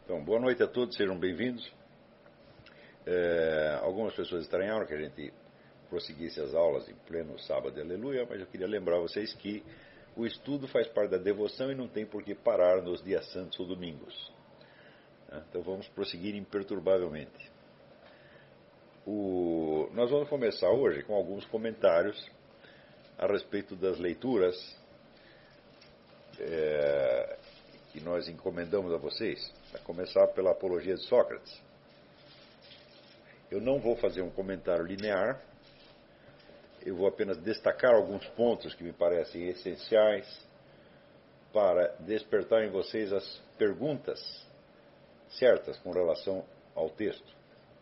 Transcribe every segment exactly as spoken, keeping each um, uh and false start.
Então, boa noite a todos, sejam bem-vindos. É, algumas pessoas estranharam que a gente prosseguisse as aulas em pleno sábado, aleluia, mas eu queria lembrar vocês que o estudo faz parte da devoção e não tem por que parar nos dias santos ou domingos. Então vamos prosseguir imperturbavelmente. O... Nós vamos começar hoje com alguns comentários a respeito das leituras é, que nós encomendamos a vocês, a começar pela Apologia de Sócrates. Eu não vou fazer um comentário linear, eu vou apenas destacar alguns pontos que me parecem essenciais para despertar em vocês as perguntas certas com relação ao texto.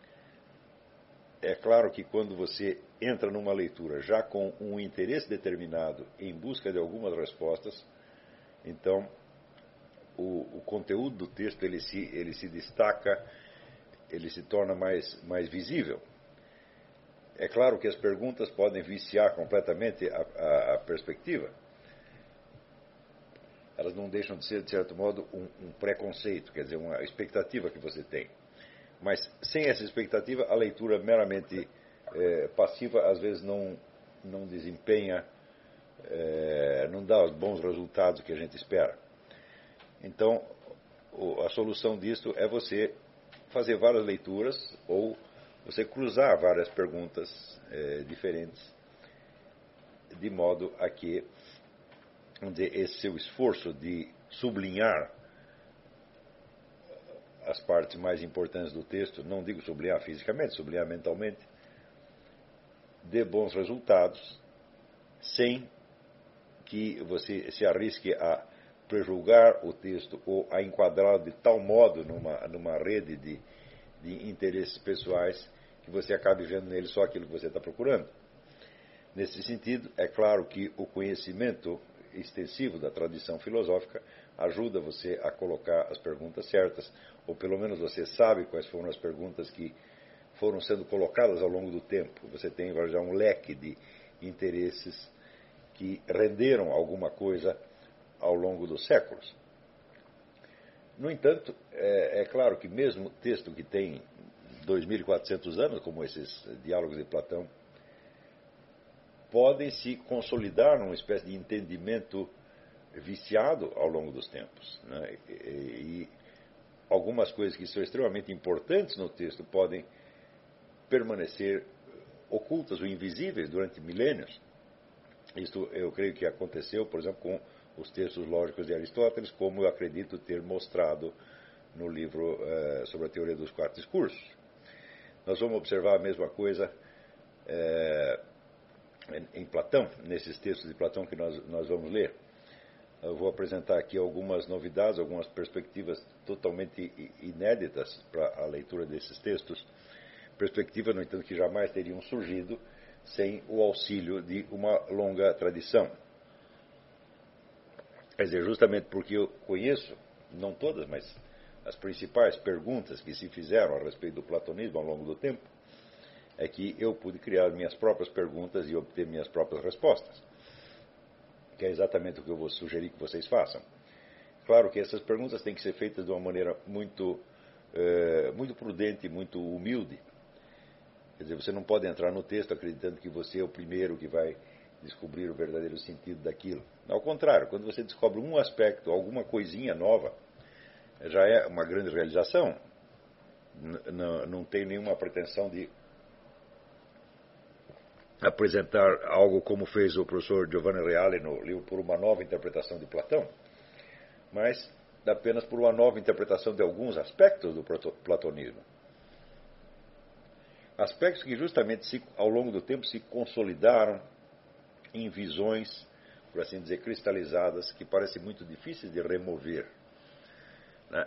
É claro que quando você entra numa leitura já com um interesse determinado em busca de algumas respostas, então o, o conteúdo do texto ele se, ele se destaca, ele se torna mais, mais visível. É claro que as perguntas podem viciar completamente a, a, a perspectiva. Elas não deixam de ser, de certo modo, um, um preconceito, quer dizer, uma expectativa que você tem. Mas sem essa expectativa, a leitura meramente é, passiva, às vezes, não, não desempenha, é, não dá os bons resultados que a gente espera. Então, a solução disto é você fazer várias leituras ou você cruzar várias perguntas é, diferentes, de modo a que onde esse seu esforço de sublinhar as partes mais importantes do texto, não digo sublinhar fisicamente, sublinhar mentalmente, dê bons resultados, sem que você se arrisque a prejulgar o texto ou a enquadrá-lo de tal modo numa, numa rede de, de interesses pessoais que você acabe vendo nele só aquilo que você está procurando. Nesse sentido, é claro que o conhecimento extensivo da tradição filosófica ajuda você a colocar as perguntas certas, ou pelo menos você sabe quais foram as perguntas que foram sendo colocadas ao longo do tempo. Você tem já um leque de interesses que renderam alguma coisa ao longo dos séculos. No entanto, é, é claro que mesmo texto que tem dois mil e quatrocentos anos, como esses diálogos de Platão, podem se consolidar numa espécie de entendimento viciado ao longo dos tempos, né? e, e algumas coisas que são extremamente importantes no texto podem permanecer ocultas ou invisíveis durante milênios. Isto eu creio que aconteceu, por exemplo, com os textos lógicos de Aristóteles, como eu acredito ter mostrado no livro eh, sobre a teoria dos quatro discursos. Nós vamos observar a mesma coisa eh, em Platão, nesses textos de Platão que nós, nós vamos ler. Eu vou apresentar aqui algumas novidades, algumas perspectivas totalmente inéditas para a leitura desses textos. Perspectivas, no entanto, que jamais teriam surgido sem o auxílio de uma longa tradição. Quer dizer, justamente porque eu conheço, não todas, mas as principais perguntas que se fizeram a respeito do platonismo ao longo do tempo, é que eu pude criar minhas próprias perguntas e obter minhas próprias respostas. Que é exatamente o que eu vou sugerir que vocês façam. Claro que essas perguntas têm que ser feitas de uma maneira muito, eh, muito prudente, muito humilde. Quer dizer, você não pode entrar no texto acreditando que você é o primeiro que vai descobrir o verdadeiro sentido daquilo. Ao contrário, quando você descobre um aspecto, alguma coisinha nova, já é uma grande realização. N- não tem nenhuma pretensão de apresentar algo como fez o professor Giovanni Reale no livro Por uma Nova Interpretação de Platão, mas apenas por uma nova interpretação de alguns aspectos do platonismo. Aspectos que justamente se, ao longo do tempo se consolidaram em visões, por assim dizer, cristalizadas, que parecem muito difíceis de remover, né?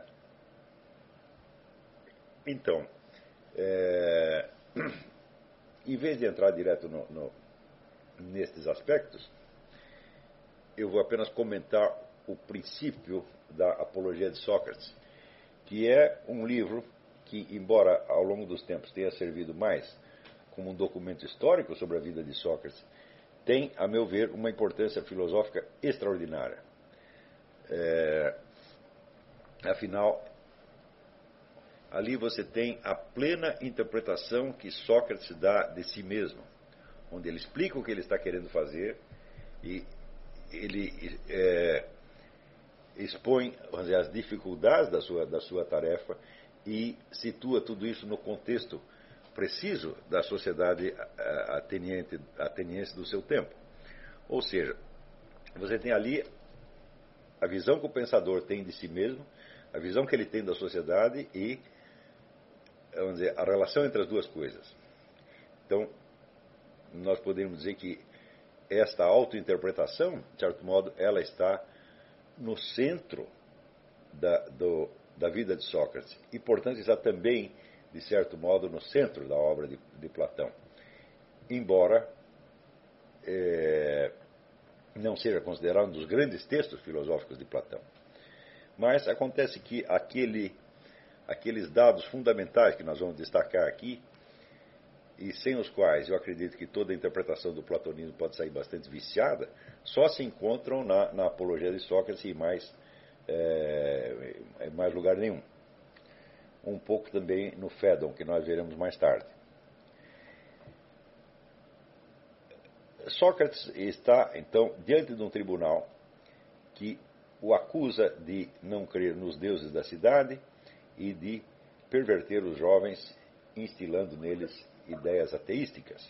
Então, é... em vez de entrar direto no, no, nestes aspectos, eu vou apenas comentar o princípio da Apologia de Sócrates, que é um livro que, embora ao longo dos tempos tenha servido mais como um documento histórico sobre a vida de Sócrates, tem, a meu ver, uma importância filosófica extraordinária. É, afinal, ali você tem a plena interpretação que Sócrates dá de si mesmo, onde ele explica o que ele está querendo fazer e ele é, expõe, vamos dizer, as dificuldades da sua, da sua tarefa e situa tudo isso no contexto preciso da sociedade ateniense, ateniense do seu tempo. Ou seja, você tem ali a visão que o pensador tem de si mesmo, a visão que ele tem da sociedade e, vamos dizer, a relação entre as duas coisas. Então, nós podemos dizer que esta autointerpretação, de certo modo, ela está no centro da, do, da vida de Sócrates e, portanto, está também, de certo modo, no centro da obra de, de Platão. Embora é, não seja considerado um dos grandes textos filosóficos de Platão. Mas acontece que aquele, aqueles dados fundamentais que nós vamos destacar aqui, e sem os quais eu acredito que toda a interpretação do platonismo pode sair bastante viciada, só se encontram na, na Apologia de Sócrates e mais, é, em mais lugar nenhum. Um pouco também no Fédon, que nós veremos mais tarde. Sócrates está, então, diante de um tribunal que o acusa de não crer nos deuses da cidade e de perverter os jovens, instilando neles ideias ateísticas.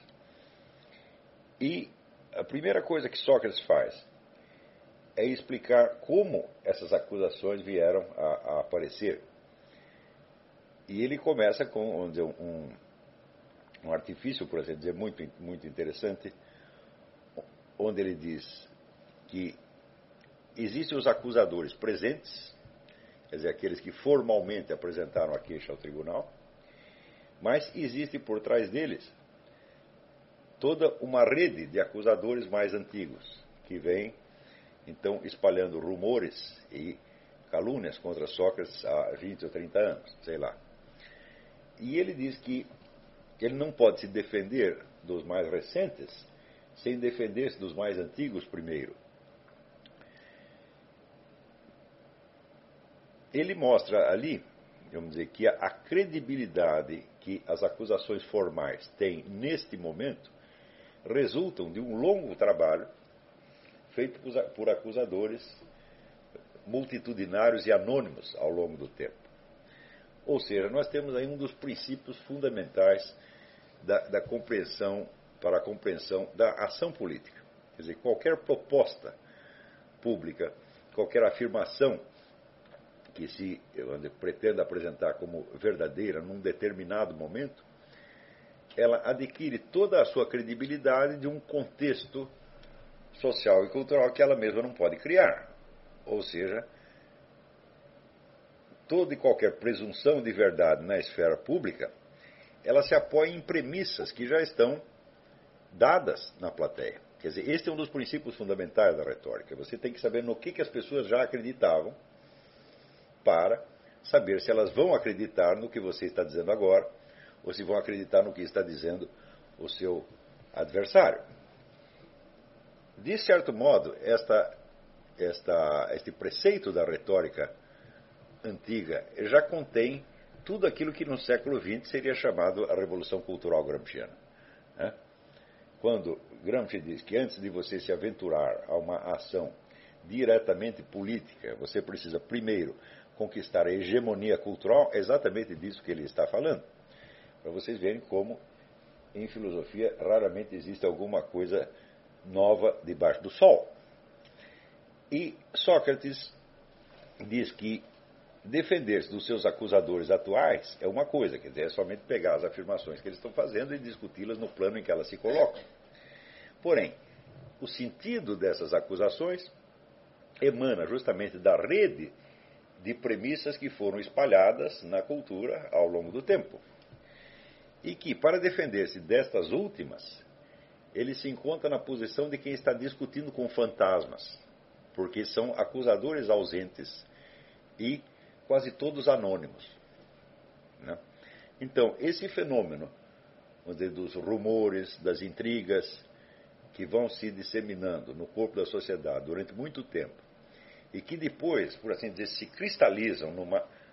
E a primeira coisa que Sócrates faz é explicar como essas acusações vieram a, a aparecer. E ele começa com vamos dizer, um, um artifício, por assim dizer, muito, muito interessante, onde ele diz que existem os acusadores presentes, quer dizer, aqueles que formalmente apresentaram a queixa ao tribunal, mas existe por trás deles toda uma rede de acusadores mais antigos, que vêm, então, espalhando rumores e calúnias contra Sócrates há vinte ou trinta anos, sei lá. E ele diz que ele não pode se defender dos mais recentes sem defender-se dos mais antigos primeiro. Ele mostra ali, vamos dizer, que a credibilidade que as acusações formais têm neste momento resultam de um longo trabalho feito por acusadores multitudinários e anônimos ao longo do tempo. Ou seja, nós temos aí um dos princípios fundamentais da, da compreensão, para a compreensão da ação política. Quer dizer, qualquer proposta pública, qualquer afirmação que se pretenda apresentar como verdadeira num determinado momento, ela adquire toda a sua credibilidade de um contexto social e cultural que ela mesma não pode criar. Ou seja, toda e qualquer presunção de verdade na esfera pública, ela se apoia em premissas que já estão dadas na plateia. Quer dizer, este é um dos princípios fundamentais da retórica. Você tem que saber no que, que as pessoas já acreditavam para saber se elas vão acreditar no que você está dizendo agora ou se vão acreditar no que está dizendo o seu adversário. De certo modo, esta, esta, este preceito da retórica antiga já contém tudo aquilo que no século vinte seria chamado a Revolução Cultural Gramsciana. Né? Quando Gramsci diz que antes de você se aventurar a uma ação diretamente política, você precisa primeiro conquistar a hegemonia cultural, é exatamente disso que ele está falando. Para vocês verem como em filosofia raramente existe alguma coisa nova debaixo do sol. E Sócrates diz que defender-se dos seus acusadores atuais é uma coisa, quer dizer, é somente pegar as afirmações que eles estão fazendo e discuti-las no plano em que elas se colocam. Porém, o sentido dessas acusações emana justamente da rede de premissas que foram espalhadas na cultura ao longo do tempo. E que, para defender-se destas últimas, ele se encontra na posição de quem está discutindo com fantasmas, porque são acusadores ausentes e quase todos anônimos. Né? Então, esse fenômeno, vamos dizer, dos rumores, das intrigas, que vão se disseminando no corpo da sociedade durante muito tempo, e que depois, por assim dizer, se cristalizam numa,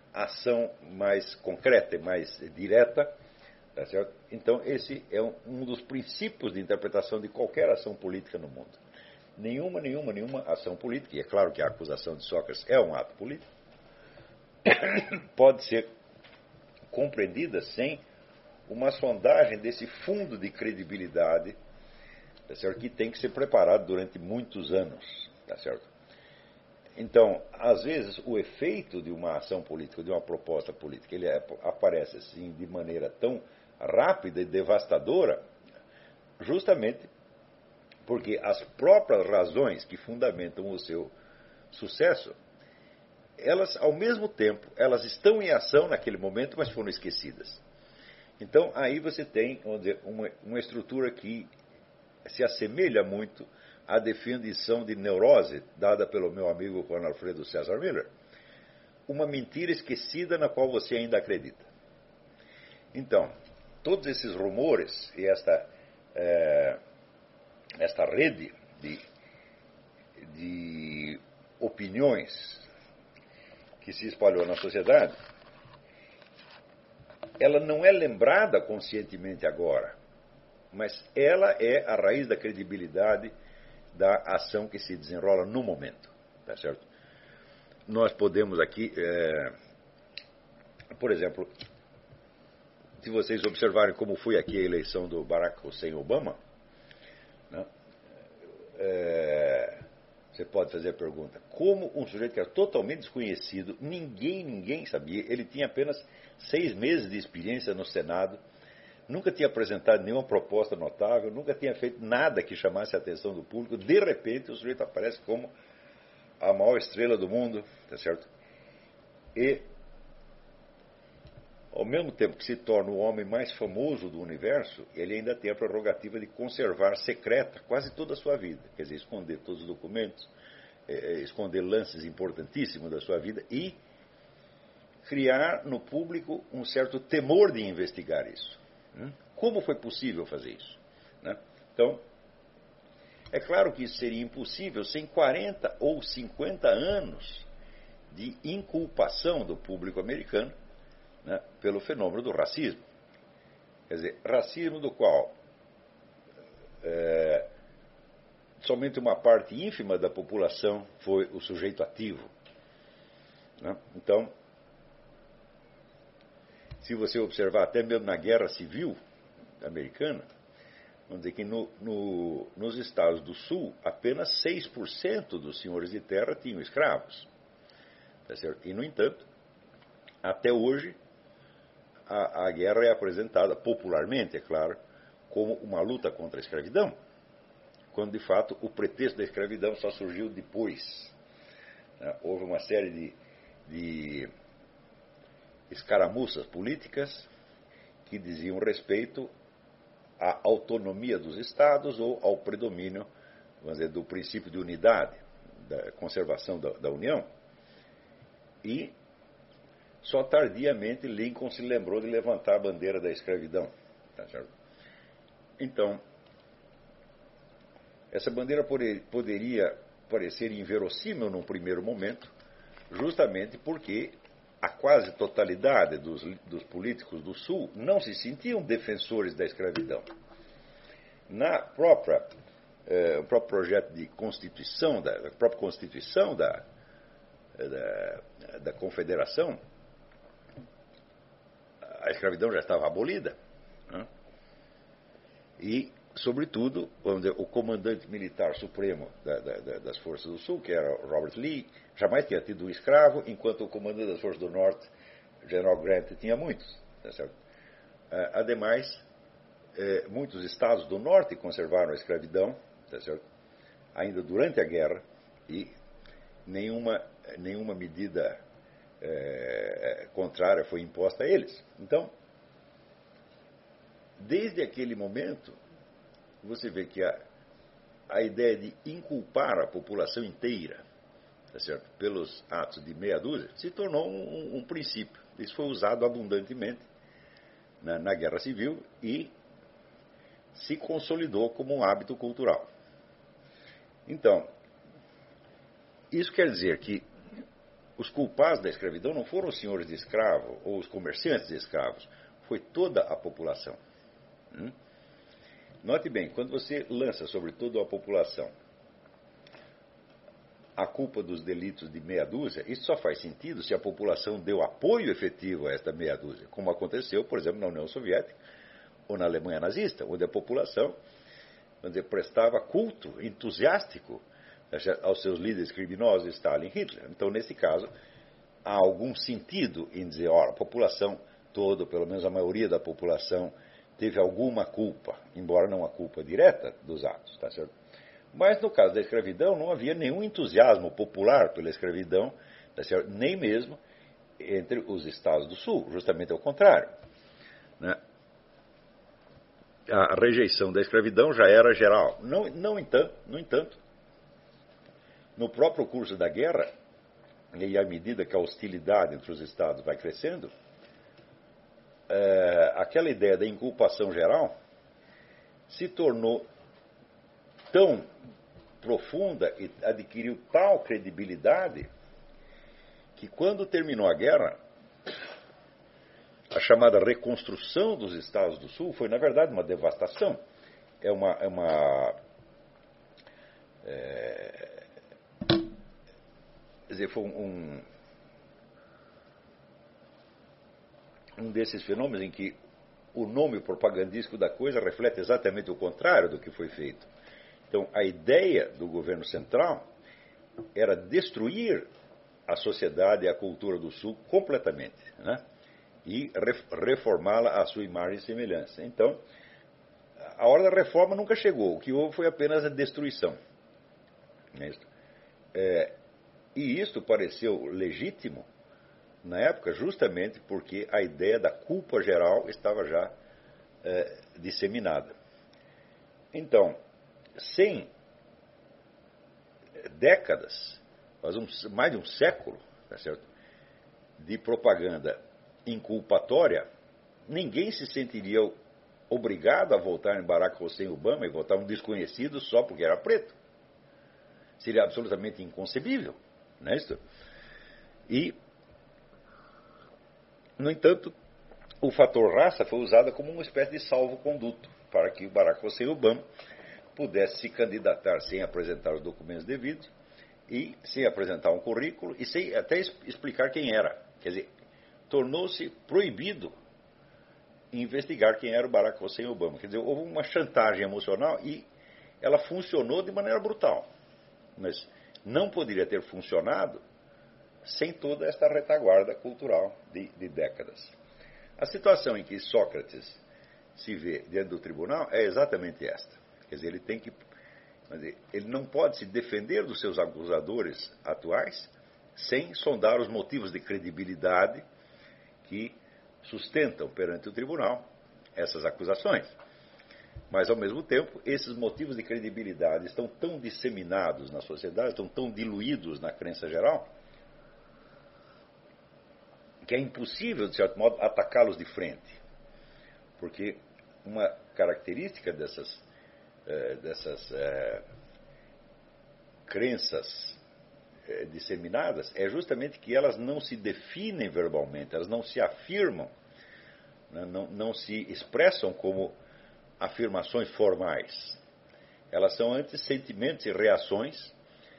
ação mais concreta e mais direta. Tá certo? Então, esse é um, um dos princípios de interpretação de qualquer ação política no mundo. Nenhuma, nenhuma, nenhuma ação política, e é claro que a acusação de Sócrates é um ato político, pode ser compreendida sem uma sondagem desse fundo de credibilidade, tá certo? Que tem que ser preparado durante muitos anos. Tá certo? Então, às vezes, o efeito de uma ação política, de uma proposta política, ele é, aparece assim de maneira tão rápida e devastadora, justamente porque as próprias razões que fundamentam o seu sucesso, elas, ao mesmo tempo, elas estão em ação naquele momento, mas foram esquecidas. Então, aí você tem, vamos dizer, uma, uma estrutura que se assemelha muito à definição de neurose dada pelo meu amigo Juan Alfredo César Miller. Uma mentira esquecida na qual você ainda acredita. Então, todos esses rumores e esta, é, esta rede de, de opiniões que se espalhou na sociedade, ela não é lembrada conscientemente agora, mas ela é a raiz da credibilidade da ação que se desenrola no momento. Tá certo? Nós podemos aqui, é, por exemplo, se vocês observarem como foi aqui a eleição do Barack Hussein Obama, né, é, você pode fazer a pergunta, como um sujeito que era totalmente desconhecido, ninguém, ninguém sabia, ele tinha apenas seis meses de experiência no Senado, nunca tinha apresentado nenhuma proposta notável, nunca tinha feito nada que chamasse a atenção do público, de repente o sujeito aparece como a maior estrela do mundo, tá certo? E, ao mesmo tempo que se torna o homem mais famoso do universo, ele ainda tem a prerrogativa de conservar secreta quase toda a sua vida. Quer dizer, esconder todos os documentos, é, esconder lances importantíssimos da sua vida e criar no público um certo temor de investigar isso. Como foi possível fazer isso? Então, é claro que isso seria impossível sem quarenta ou cinquenta anos de inculpação do público americano, né, pelo fenômeno do racismo. Quer dizer, racismo do qual é, somente uma parte ínfima da população foi o sujeito ativo. Né? Então, se você observar até mesmo na Guerra Civil Americana, vamos dizer que no, no, nos estados do Sul, apenas seis por cento dos senhores de terra tinham escravos. Tá certo? E, no entanto, até hoje, a, a guerra é apresentada popularmente, é claro, como uma luta contra a escravidão, quando, de fato, o pretexto da escravidão só surgiu depois. Né? Houve uma série de, de escaramuças políticas que diziam respeito à autonomia dos estados ou ao predomínio, vamos dizer, do princípio de unidade, da conservação da, da União. E só tardiamente Lincoln se lembrou de levantar a bandeira da escravidão. Tá certo? Então, essa bandeira poderia parecer inverossímil num primeiro momento, justamente porque a quase totalidade dos, dos políticos do Sul não se sentiam defensores da escravidão. Na própria, eh, próprio projeto de Constituição, da, da própria Constituição da, da, da Confederação, a escravidão já estava abolida. Né? E, sobretudo, vamos dizer, o comandante militar supremo da, da, das Forças do Sul, que era Robert Lee, jamais tinha tido um escravo, enquanto o comandante das Forças do Norte, General Grant, tinha muitos. Tá certo? Ademais, muitos estados do Norte conservaram a escravidão, tá certo? Ainda durante a guerra, e nenhuma, nenhuma medida é, contrária foi imposta a eles. Então, desde aquele momento, você vê que a, a ideia de inculpar a população inteira, tá certo, pelos atos de meia dúzia, se tornou um, um princípio. Isso foi usado abundantemente na, na Guerra Civil e se consolidou como um hábito cultural. Então, isso quer dizer que os culpados da escravidão não foram os senhores de escravo ou os comerciantes de escravos, foi toda a população. Hum? Note bem, quando você lança sobre toda a população a culpa dos delitos de meia dúzia, isso só faz sentido se a população deu apoio efetivo a esta meia dúzia, como aconteceu, por exemplo, na União Soviética ou na Alemanha nazista, onde a população, vamos dizer, prestava culto entusiástico aos seus líderes criminosos, Stalin e Hitler. Então, nesse caso, há algum sentido em dizer, olha, a população toda, pelo menos a maioria da população, teve alguma culpa, embora não a culpa direta dos atos, tá certo? Mas no caso da escravidão não havia nenhum entusiasmo popular pela escravidão, tá certo? Nem mesmo entre os estados do sul, justamente ao contrário, né? A rejeição da escravidão já era geral. Não, não entanto, no entanto, no próprio curso da guerra, e à medida que a hostilidade entre os estados vai crescendo, é, aquela ideia da inculpação geral se tornou tão profunda e adquiriu tal credibilidade que quando terminou a guerra, a chamada reconstrução dos estados do sul foi, na verdade, uma devastação. É uma... É uma é, quer dizer, foi um, um desses fenômenos em que o nome propagandístico da coisa reflete exatamente o contrário do que foi feito. Então, a ideia do governo central era destruir a sociedade e a cultura do Sul completamente, né? E reformá-la à sua imagem e semelhança. Então, a hora da reforma nunca chegou. O que houve foi apenas a destruição. É, e isto pareceu legítimo na época justamente porque a ideia da culpa geral estava já é, disseminada. Então, sem décadas, mais de um século, tá certo, de propaganda inculpatória, ninguém se sentiria obrigado a votar em Barack Hussein Obama e votar um desconhecido só porque era preto. Seria absolutamente inconcebível, não é isso? E, no entanto, o fator raça foi usado como uma espécie de salvo-conduto para que o Barack Hussein Obama pudesse se candidatar sem apresentar os documentos devidos e sem apresentar um currículo e sem até explicar quem era. Quer dizer, tornou-se proibido investigar quem era o Barack Hussein Obama. Quer dizer, houve uma chantagem emocional e ela funcionou de maneira brutal. Mas não poderia ter funcionado sem toda esta retaguarda cultural de, de décadas. A situação em que Sócrates se vê diante do tribunal é exatamente esta. Quer dizer, ele tem que, ele não pode se defender dos seus acusadores atuais sem sondar os motivos de credibilidade que sustentam perante o tribunal essas acusações. Mas, ao mesmo tempo, esses motivos de credibilidade estão tão disseminados na sociedade, estão tão diluídos na crença geral, que é impossível, de certo modo, atacá-los de frente. Porque uma característica dessas dessas é, crenças é, disseminadas é justamente que elas não se definem verbalmente, elas não se afirmam, né, não, não se expressam como afirmações formais. Elas são antes sentimentos e reações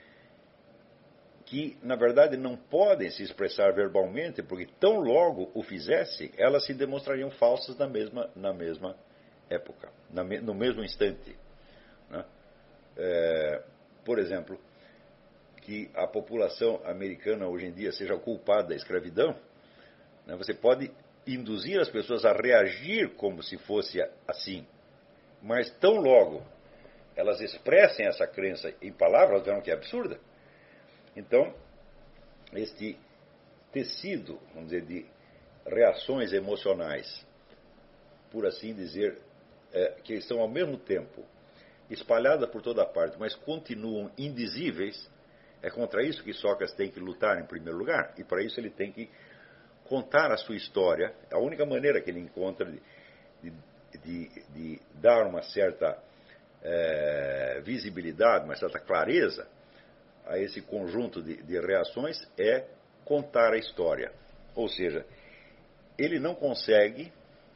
que, na verdade, não podem se expressar verbalmente, porque tão logo o fizesse, elas se demonstrariam falsas na mesma, na mesma época, na, no mesmo instante. Né? É, por exemplo, que a população americana hoje em dia seja culpada da escravidão, né? Você pode induzir as pessoas a reagir como se fosse assim, mas tão logo elas expressem essa crença em palavras, elas verão que é absurda. Então, este tecido, vamos dizer, de reações emocionais, por assim dizer, é, que estão ao mesmo tempo espalhadas por toda parte, mas continuam indizíveis, é contra isso que Sócrates tem que lutar em primeiro lugar, e para isso ele tem que contar a sua história. A única maneira que ele encontra de, de, de, de dar uma certa é, visibilidade, uma certa clareza a esse conjunto de, de reações é contar a história. Ou seja, ele não consegue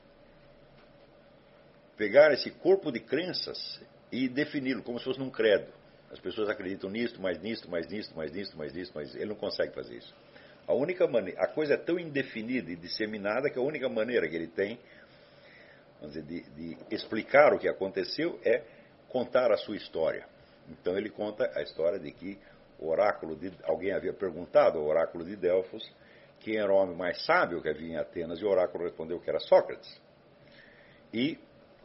pegar esse corpo de crenças e defini-lo como se fosse num credo. As pessoas acreditam nisto, mais nisto, mais nisto, mais nisto, mais nisto, mas ele não consegue fazer isso. A única maneira, a coisa é tão indefinida e disseminada que a única maneira que ele tem, vamos dizer, de, de explicar o que aconteceu é contar a sua história. Então ele conta a história de que o oráculo de, alguém havia perguntado ao oráculo de Delfos quem era o homem mais sábio que havia em Atenas, e o oráculo respondeu que era Sócrates. E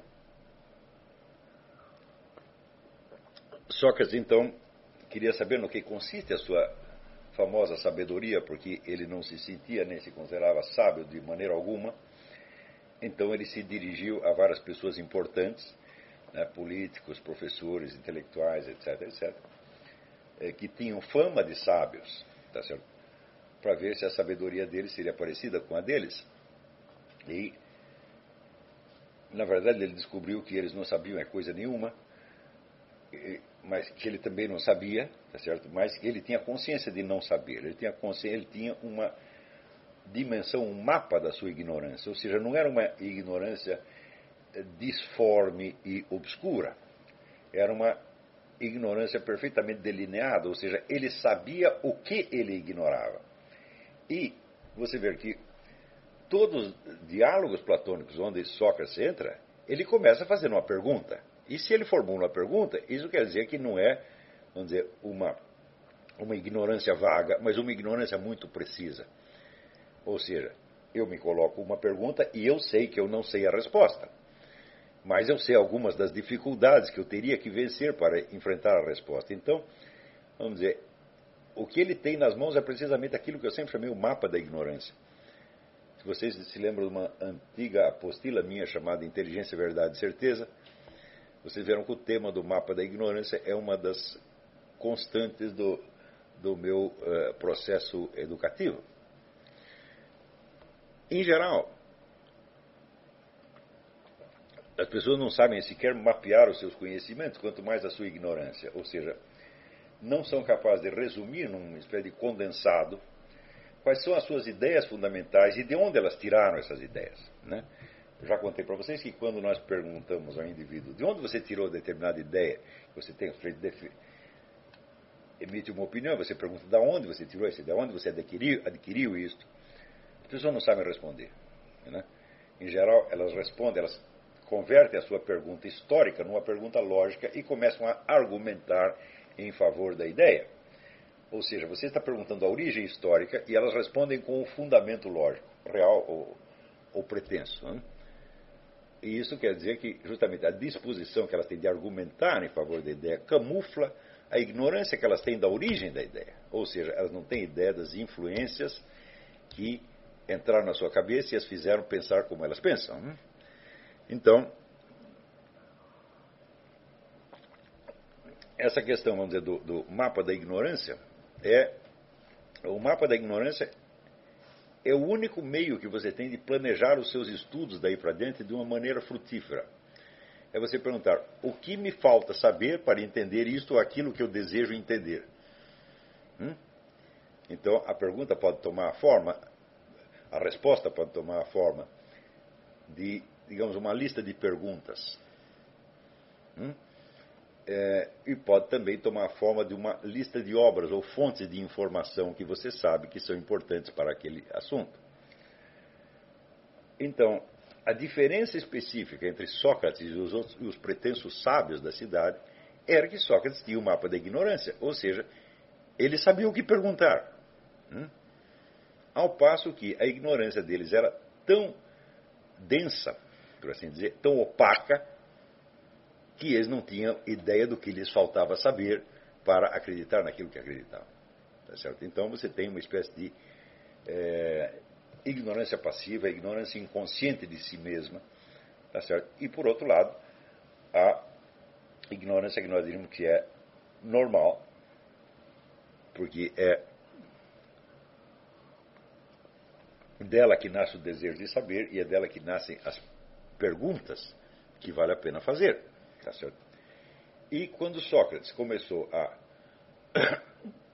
Sócrates, então, queria saber no que consiste a sua famosa sabedoria, porque ele não se sentia nem se considerava sábio de maneira alguma. Então ele se dirigiu a várias pessoas importantes, né, políticos, professores, intelectuais, etc, etc, eh, que tinham fama de sábios, tá certo? Para ver se a sabedoria deles seria parecida com a deles. E, na verdade, ele descobriu que eles não sabiam é coisa nenhuma, mas que ele também não sabia, tá certo? Mas ele tinha consciência de não saber, ele tinha consciência, ele tinha uma dimensão, um mapa da sua ignorância, ou seja, não era uma ignorância disforme e obscura, era uma ignorância perfeitamente delineada, ou seja, ele sabia o que ele ignorava. E você vê que todos os diálogos platônicos onde Sócrates entra, ele começa fazendo uma pergunta. E se ele formula uma pergunta, isso quer dizer que não é, vamos dizer, uma, uma ignorância vaga, mas uma ignorância muito precisa. Ou seja, eu me coloco uma pergunta e eu sei que eu não sei a resposta. Mas eu sei algumas das dificuldades que eu teria que vencer para enfrentar a resposta. Então, vamos dizer, o que ele tem nas mãos é precisamente aquilo que eu sempre chamei o mapa da ignorância. Se vocês se lembram de uma antiga apostila minha chamada Inteligência, Verdade e Certeza, vocês verão que o tema do mapa da ignorância é uma das constantes do, do meu uh, processo educativo. Em geral, as pessoas não sabem sequer mapear os seus conhecimentos, quanto mais a sua ignorância. Ou seja, não são capazes de resumir numa espécie de condensado quais são as suas ideias fundamentais e de onde elas tiraram essas ideias, né? Eu já contei para vocês que quando nós perguntamos ao indivíduo de onde você tirou determinada ideia, você tem emite uma opinião, você pergunta de onde você tirou essa ideia, de onde você adquiriu, adquiriu isto, as pessoas não sabem responder, né? Em geral, elas respondem, elas convertem a sua pergunta histórica numa pergunta lógica e começam a argumentar em favor da ideia. Ou seja, você está perguntando a origem histórica e elas respondem com um fundamento lógico, real ou, ou pretenso, né? E isso quer dizer que justamente a disposição que elas têm de argumentar em favor da ideia camufla a ignorância que elas têm da origem da ideia. Ou seja, elas não têm ideia das influências que entraram na sua cabeça e as fizeram pensar como elas pensam, né? Então, essa questão, vamos dizer, do, do mapa da ignorância, é o mapa da ignorância é o único meio que você tem de planejar os seus estudos daí para dentro de uma maneira frutífera. É você perguntar, o que me falta saber para entender isto ou aquilo que eu desejo entender? Hum? Então, a pergunta pode tomar a forma, a resposta pode tomar a forma de, digamos, uma lista de perguntas. Hum? É, e pode também tomar a forma de uma lista de obras ou fontes de informação que você sabe que são importantes para aquele assunto. Então, a diferença específica entre Sócrates e os, outros, os pretensos sábios da cidade era que Sócrates tinha o mapa da ignorância, ou seja, ele sabia o que perguntar. Hum? Ao passo que a ignorância deles era tão densa, por assim dizer, tão opaca, que eles não tinham ideia do que lhes faltava saber para acreditar naquilo que acreditavam. Tá certo? Então você tem uma espécie de é, ignorância passiva, ignorância inconsciente de si mesma. Tá certo? E, por outro lado, a ignorância que nós diríamos que é normal, porque é dela que nasce o desejo de saber e é dela que nascem as perguntas que vale a pena fazer. Tá certo? E quando Sócrates começou a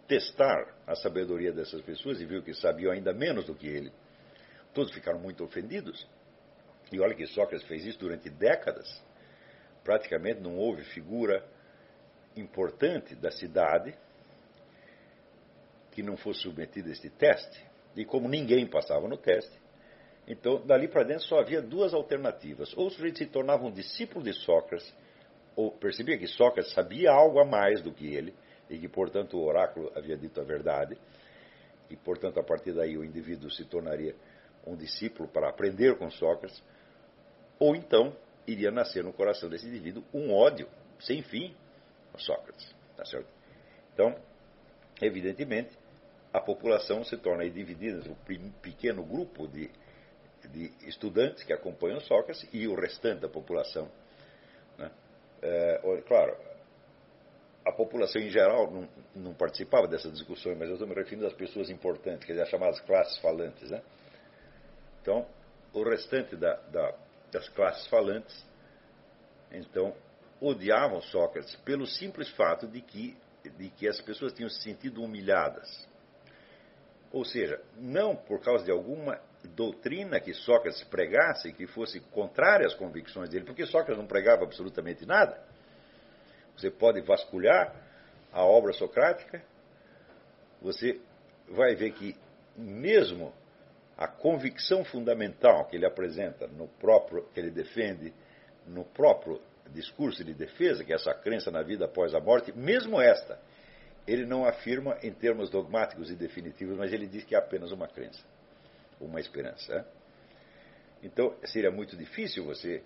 testar a sabedoria dessas pessoas e viu que sabiam ainda menos do que ele. Todos ficaram muito ofendidos. E olha que Sócrates fez isso durante décadas. Praticamente não houve figura importante da cidade que não fosse submetida a este teste. E como ninguém passava no teste, então dali para dentro só havia duas alternativas. Ou o sujeito se tornava um discípulo de Sócrates, ou percebia que Sócrates sabia algo a mais do que ele, e que, portanto, o oráculo havia dito a verdade, e, portanto, a partir daí o indivíduo se tornaria um discípulo para aprender com Sócrates, ou então iria nascer no coração desse indivíduo um ódio sem fim a Sócrates. Tá certo? Então, evidentemente, a população se torna aí dividida entre um pequeno grupo de, de estudantes que acompanham Sócrates e o restante da população. Né? É, claro, a população em geral não, não participava dessas discussões, mas eu estou me referindo às pessoas importantes, quer dizer, as chamadas classes falantes. Né? Então, o restante da, da, das classes falantes, então, odiavam Sócrates pelo simples fato de que, de que as pessoas tinham se sentido humilhadas. Ou seja, não por causa de alguma doutrina que Sócrates pregasse que fosse contrária às convicções dele, porque Sócrates não pregava absolutamente nada. Você pode vasculhar a obra socrática, você vai ver que mesmo a convicção fundamental que ele apresenta no próprio, que ele defende no próprio discurso de defesa, que é essa crença na vida após a morte, mesmo esta, ele não afirma em termos dogmáticos e definitivos, mas ele diz que é apenas uma crença, uma esperança. Né? Então, seria muito difícil você,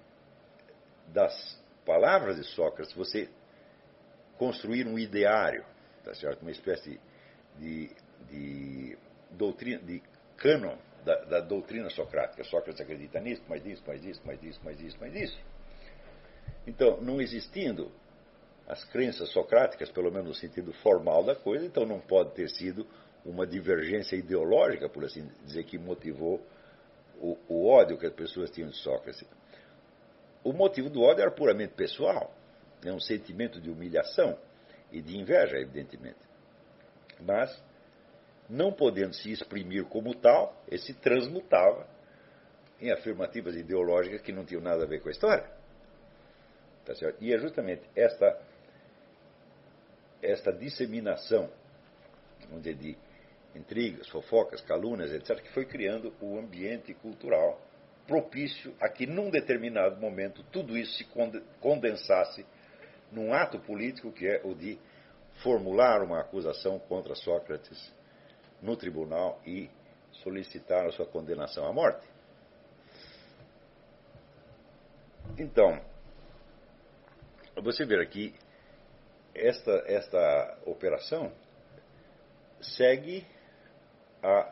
das palavras de Sócrates, você construir um ideário, tá certo? Uma espécie de, de doutrina, de cânon da, da doutrina socrática. Sócrates acredita nisso, mais disso, mais disso, mais disso, mais disso, mais disso. Então, não existindo as crenças socráticas, pelo menos no sentido formal da coisa, então não pode ter sido uma divergência ideológica, por assim dizer, que motivou o, o ódio que as pessoas tinham de Sócrates. O motivo do ódio era puramente pessoal, é um sentimento de humilhação e de inveja, evidentemente. Mas, não podendo se exprimir como tal, ele se transmutava em afirmativas ideológicas que não tinham nada a ver com a história. Tá certo? E é justamente esta, esta disseminação, vamos dizer, de intrigas, fofocas, calúnias, etcétera, que foi criando o ambiente cultural propício a que, num determinado momento, tudo isso se condensasse num ato político que é o de formular uma acusação contra Sócrates no tribunal e solicitar a sua condenação à morte. Então, você vê aqui, esta, esta operação segue a,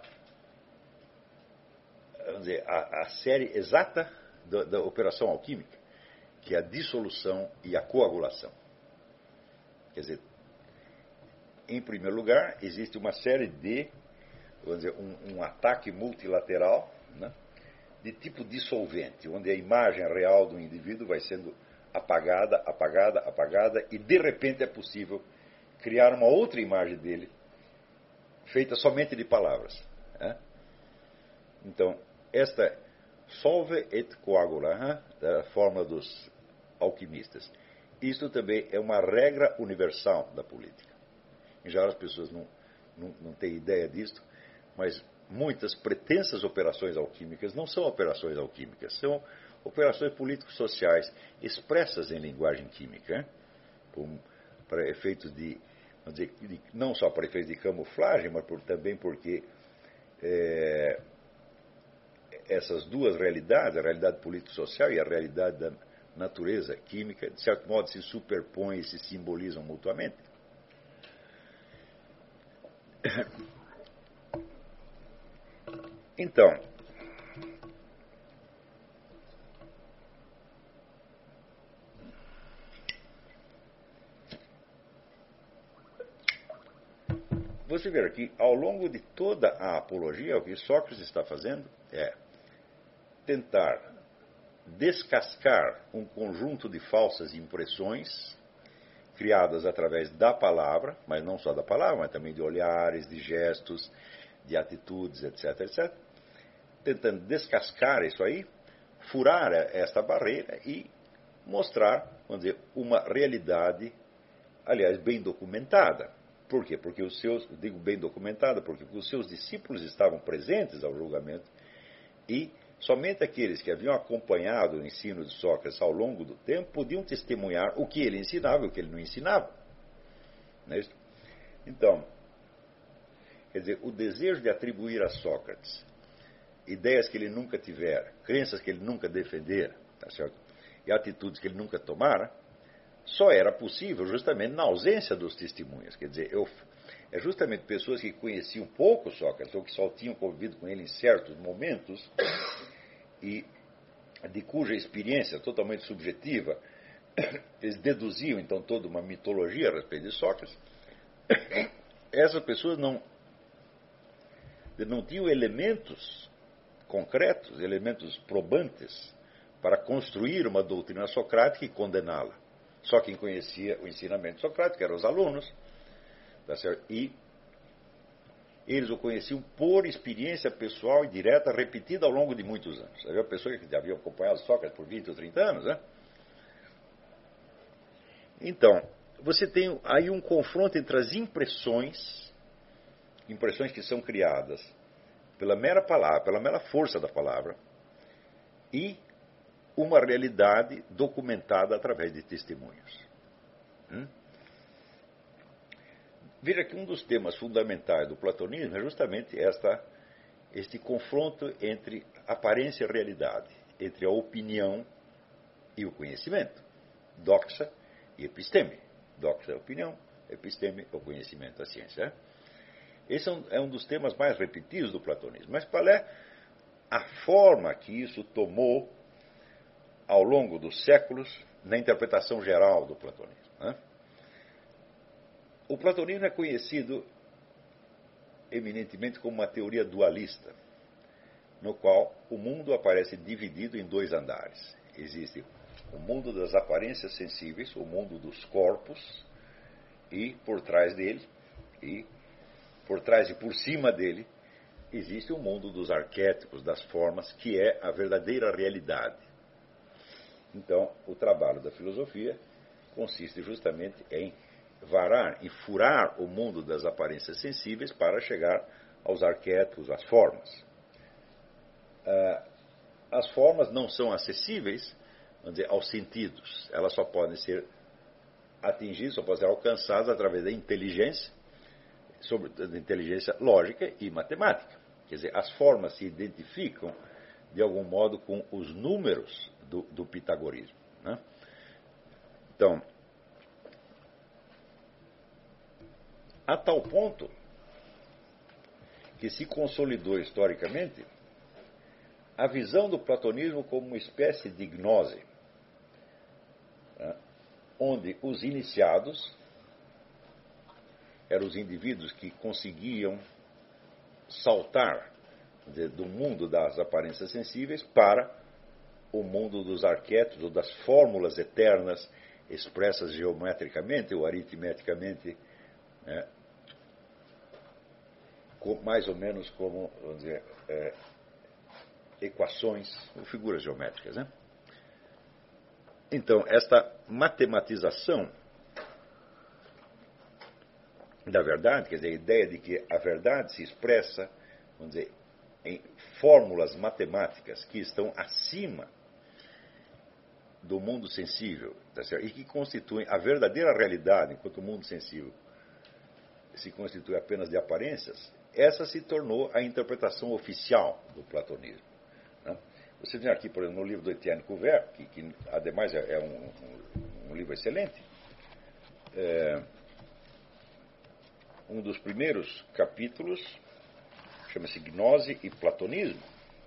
vamos dizer, a, a série exata da, da operação alquímica, que é a dissolução e a coagulação. Quer dizer, em primeiro lugar, existe uma série de, vamos dizer, um, um ataque multilateral, né, de tipo dissolvente, onde a imagem real do indivíduo vai sendo apagada, apagada, apagada, e de repente é possível criar uma outra imagem dele, feita somente de palavras. Né? Então, esta solve et coagula, hein, da fórmula dos alquimistas. Isto também é uma regra universal da política. Em geral, as pessoas não, não, não têm ideia disto, mas muitas pretensas operações alquímicas não são operações alquímicas, são operações político-sociais expressas em linguagem química, né? Por, para efeitos de, vamos dizer, de, não só para efeitos de camuflagem, mas por, também porque é, essas duas realidades, a realidade político-social e a realidade da natureza química, de certo modo se superpõem e se simbolizam mutuamente. Então, você vê aqui, ao longo de toda a apologia, o que Sócrates está fazendo é tentar descascar um conjunto de falsas impressões criadas através da palavra, mas não só da palavra, mas também de olhares, de gestos, de atitudes, etc, etc, tentando descascar isso aí, furar esta barreira e mostrar, vamos dizer, uma realidade, aliás, bem documentada. Por quê? Porque os seus, digo bem documentada, porque os seus discípulos estavam presentes ao julgamento e somente aqueles que haviam acompanhado o ensino de Sócrates ao longo do tempo podiam testemunhar o que ele ensinava e o que ele não ensinava. Não é isso? Então, quer dizer, o desejo de atribuir a Sócrates ideias que ele nunca tivera, crenças que ele nunca defendera, tá certo? E atitudes que ele nunca tomara, só era possível justamente na ausência dos testemunhas. Quer dizer, eu, é justamente pessoas que conheciam pouco Sócrates, ou que só tinham convivido com ele em certos momentos, e de cuja experiência totalmente subjetiva, eles deduziam então toda uma mitologia a respeito de Sócrates. Essas pessoas não, não tinham elementos concretos, elementos probantes para construir uma doutrina socrática e condená-la. Só quem conhecia o ensinamento socrático eram os alunos, tá certo? E eles o conheciam por experiência pessoal e direta, repetida ao longo de muitos anos. Havia pessoas que já haviam acompanhado Sócrates por vinte ou trinta anos, né? Então, você tem aí um confronto entre as impressões, impressões que são criadas pela mera palavra, pela mera força da palavra, e uma realidade documentada através de testemunhos. Hum? Veja que um dos temas fundamentais do platonismo é justamente esta, este confronto entre aparência e realidade, entre a opinião e o conhecimento, doxa e episteme. Doxa é a opinião, episteme é o conhecimento, a ciência. Esse é um, é um dos temas mais repetidos do platonismo. Mas qual é a forma que isso tomou ao longo dos séculos na interpretação geral do platonismo? Né? O platonismo é conhecido eminentemente como uma teoria dualista, no qual o mundo aparece dividido em dois andares. Existe o mundo das aparências sensíveis, o mundo dos corpos, e por trás dele, e por trás e por cima dele, existe o mundo dos arquétipos, das formas, que é a verdadeira realidade. Então, o trabalho da filosofia consiste justamente em varar e furar o mundo das aparências sensíveis para chegar aos arquétipos, às formas. As formas não são acessíveis, vamos dizer, aos sentidos. Elas só podem ser atingidas, só podem ser alcançadas através da inteligência, sobre da inteligência lógica e matemática. Quer dizer, as formas se identificam de algum modo com os números do, do pitagorismo. Né? Então, a tal ponto que se consolidou historicamente a visão do platonismo como uma espécie de gnose, né? Onde os iniciados eram os indivíduos que conseguiam saltar do mundo das aparências sensíveis para o mundo dos arquétipos ou das fórmulas eternas expressas geometricamente ou aritmeticamente, né, mais ou menos como, vamos dizer, é, equações ou figuras geométricas. Né? Então, esta matematização da verdade, quer dizer, a ideia de que a verdade se expressa, vamos dizer, em fórmulas matemáticas que estão acima do mundo sensível, tá certo? E que constituem a verdadeira realidade, enquanto o mundo sensível se constitui apenas de aparências, essa se tornou a interpretação oficial do platonismo. Né? Você tem aqui, por exemplo, no livro do Etienne Cuvier, que, que ademais é, é um, um, um livro excelente, é, um dos primeiros capítulos chama-se Gnose e Platonismo.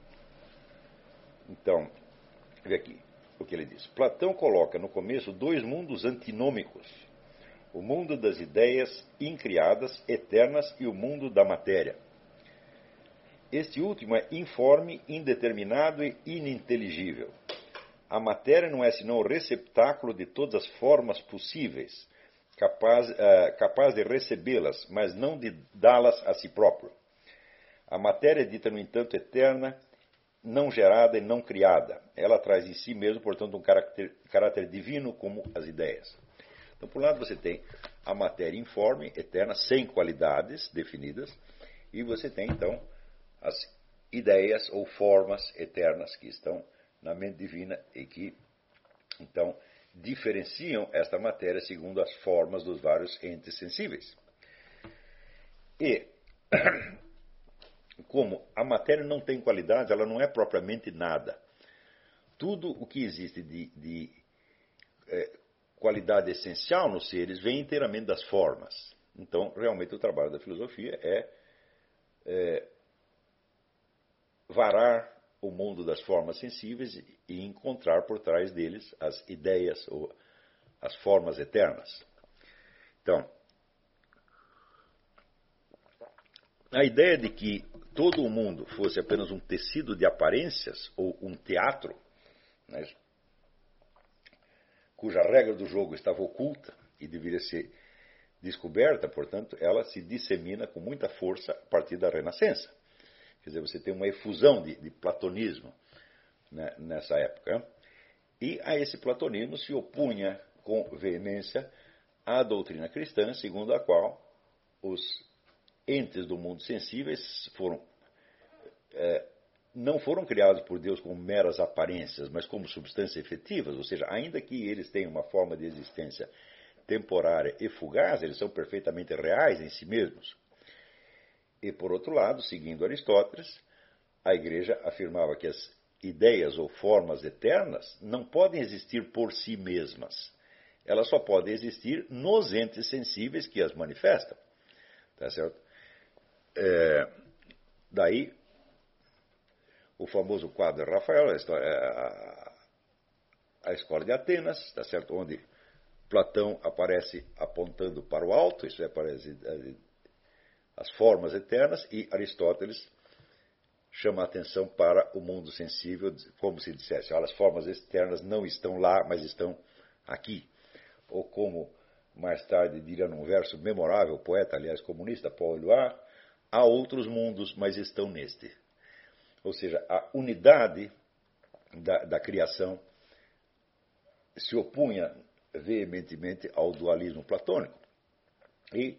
Então, vê aqui o que ele diz. Platão coloca no começo dois mundos antinômicos: o mundo das ideias incriadas, eternas, e o mundo da matéria. Este último é informe, indeterminado e ininteligível. A matéria não é senão o receptáculo de todas as formas possíveis, capaz, uh, capaz de recebê-las, mas não de dá-las a si próprio. A matéria é dita, no entanto, eterna, não gerada e não criada. Ela traz em si mesmo, portanto, um caráter, caráter divino como as ideias. Então, por um lado, você tem a matéria informe, eterna, sem qualidades definidas, e você tem, então, as ideias ou formas eternas que estão na mente divina e que, então, diferenciam esta matéria segundo as formas dos vários entes sensíveis. E, como a matéria não tem qualidades, ela não é propriamente nada. Tudo o que existe de, de é, qualidade essencial nos seres vem inteiramente das formas. Então, realmente, o trabalho da filosofia é, é varar o mundo das formas sensíveis e encontrar por trás deles as ideias ou as formas eternas. Então, a ideia de que todo o mundo fosse apenas um tecido de aparências ou um teatro, né, cuja regra do jogo estava oculta e deveria ser descoberta, portanto, ela se dissemina com muita força a partir da Renascença. Quer dizer, você tem uma efusão de, de platonismo, né, nessa época. E a esse platonismo se opunha com veemência à doutrina cristã, segundo a qual os entes do mundo sensíveis foram, é, não foram criados por Deus como meras aparências, mas como substâncias efetivas, ou seja, ainda que eles tenham uma forma de existência temporária e fugaz, eles são perfeitamente reais em si mesmos. E, por outro lado, seguindo Aristóteles, a Igreja afirmava que as ideias ou formas eternas não podem existir por si mesmas. Elas só podem existir nos entes sensíveis que as manifestam. Tá certo? É, daí, o famoso quadro de Rafael, a, história, a, a escola de Atenas, tá certo? Onde Platão aparece apontando para o alto, isso é, para as, as formas eternas, e Aristóteles chama a atenção para o mundo sensível, como se dissesse, olha, as formas externas não estão lá, mas estão aqui. Ou como mais tarde diria num verso memorável, o poeta, aliás, comunista, Paul Éluard, há outros mundos, mas estão neste. Ou seja, a unidade da, da criação se opunha veementemente ao dualismo platônico. E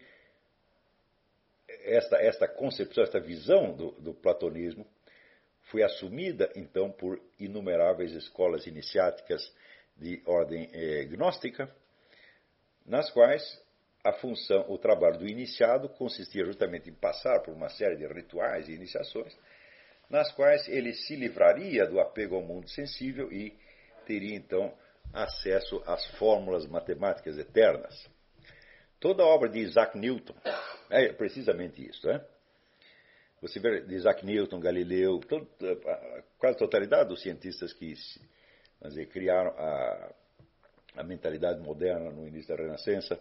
esta, esta concepção, esta visão do, do platonismo foi assumida, então, por inumeráveis escolas iniciáticas de ordem eh, gnóstica, nas quais a função, o trabalho do iniciado consistia justamente em passar por uma série de rituais e iniciações, nas quais ele se livraria do apego ao mundo sensível e teria, então, acesso às fórmulas matemáticas eternas. Toda a obra de Isaac Newton é precisamente isso, né? Você vê de Isaac Newton, Galileu, todo, a, quase a totalidade dos cientistas que vamos dizer, criaram a, a mentalidade moderna no início da Renascença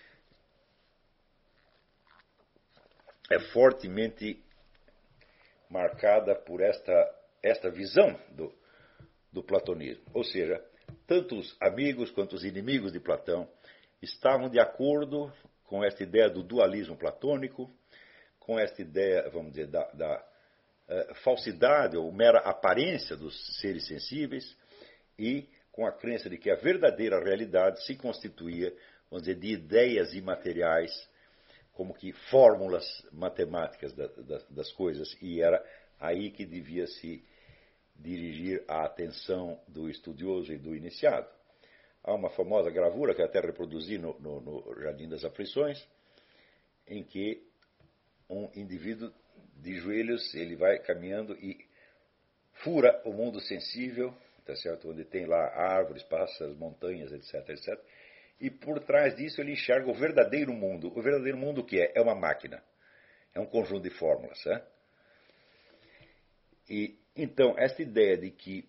é fortemente marcada por esta, esta visão do, do platonismo. Ou seja, tanto os amigos quanto os inimigos de Platão estavam de acordo com esta ideia do dualismo platônico, com esta ideia, vamos dizer, da, da uh, falsidade ou mera aparência dos seres sensíveis e com a crença de que a verdadeira realidade se constituía, vamos dizer, de ideias imateriais, como que fórmulas matemáticas da, da, das coisas, e era aí que devia se dirigir a atenção do estudioso e do iniciado. Há uma famosa gravura que eu até reproduzi no, no, no Jardim das Aflições, em que um indivíduo de joelhos, ele vai caminhando e fura o mundo sensível, tá certo? Onde tem lá árvores, pássaros, montanhas, etc, etcétera. E por trás disso ele enxerga o verdadeiro mundo. O verdadeiro mundo o que é? É uma máquina. É um conjunto de fórmulas. Né? E, então, esta ideia de que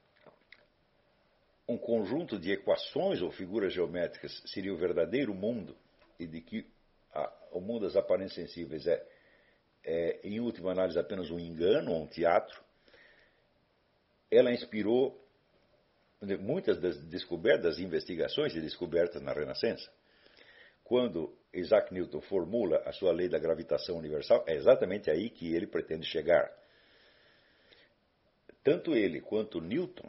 um conjunto de equações ou figuras geométricas seria o verdadeiro mundo e de que a, o mundo das aparências sensíveis é, é, em última análise, apenas um engano, um teatro, ela inspirou muitas das descobertas, das investigações e descobertas na Renascença. quando Isaac Newton formula a sua lei da gravitação universal, é exatamente aí que ele pretende chegar. Tanto ele quanto Newton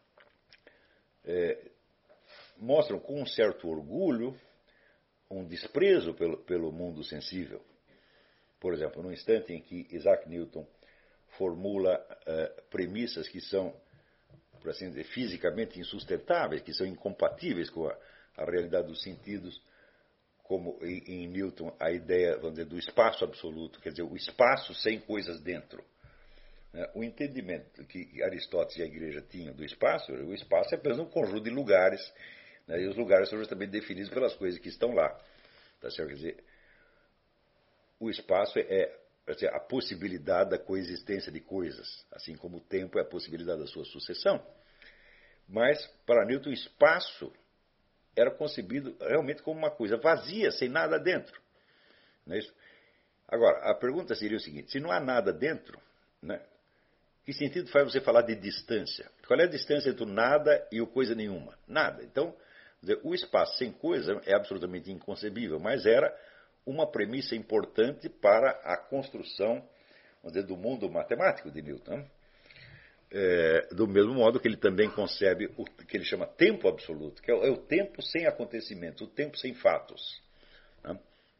é, mostram com um certo orgulho um desprezo pelo, pelo mundo sensível. Por exemplo, no instante em que Isaac Newton formula uh, premissas que são, por assim dizer, fisicamente insustentáveis, que são incompatíveis com a, a realidade dos sentidos, como em, em Newton a ideia, vamos dizer, do espaço absoluto, quer dizer, o espaço sem coisas dentro. Né? O entendimento que Aristóteles e a Igreja tinham do espaço, o espaço é apenas um conjunto de lugares, né? E os lugares são justamente definidos pelas coisas que estão lá. Tá certo? Quer dizer, o espaço é a possibilidade da coexistência de coisas, assim como o tempo é a possibilidade da sua sucessão. Mas, para Newton, o espaço era concebido realmente como uma coisa vazia, sem nada dentro. Não é isso? Agora, a pergunta seria o seguinte: se não há nada dentro, né, que sentido faz você falar de distância? Qual é a distância entre o nada e o coisa nenhuma? Nada. Então, dizer, o espaço sem coisa é absolutamente inconcebível, mas era uma premissa importante para a construção, vamos dizer, do mundo matemático de Newton. É, do mesmo modo que ele também concebe o que ele chama tempo absoluto, que é o, é o tempo sem acontecimentos, o tempo sem fatos. Né?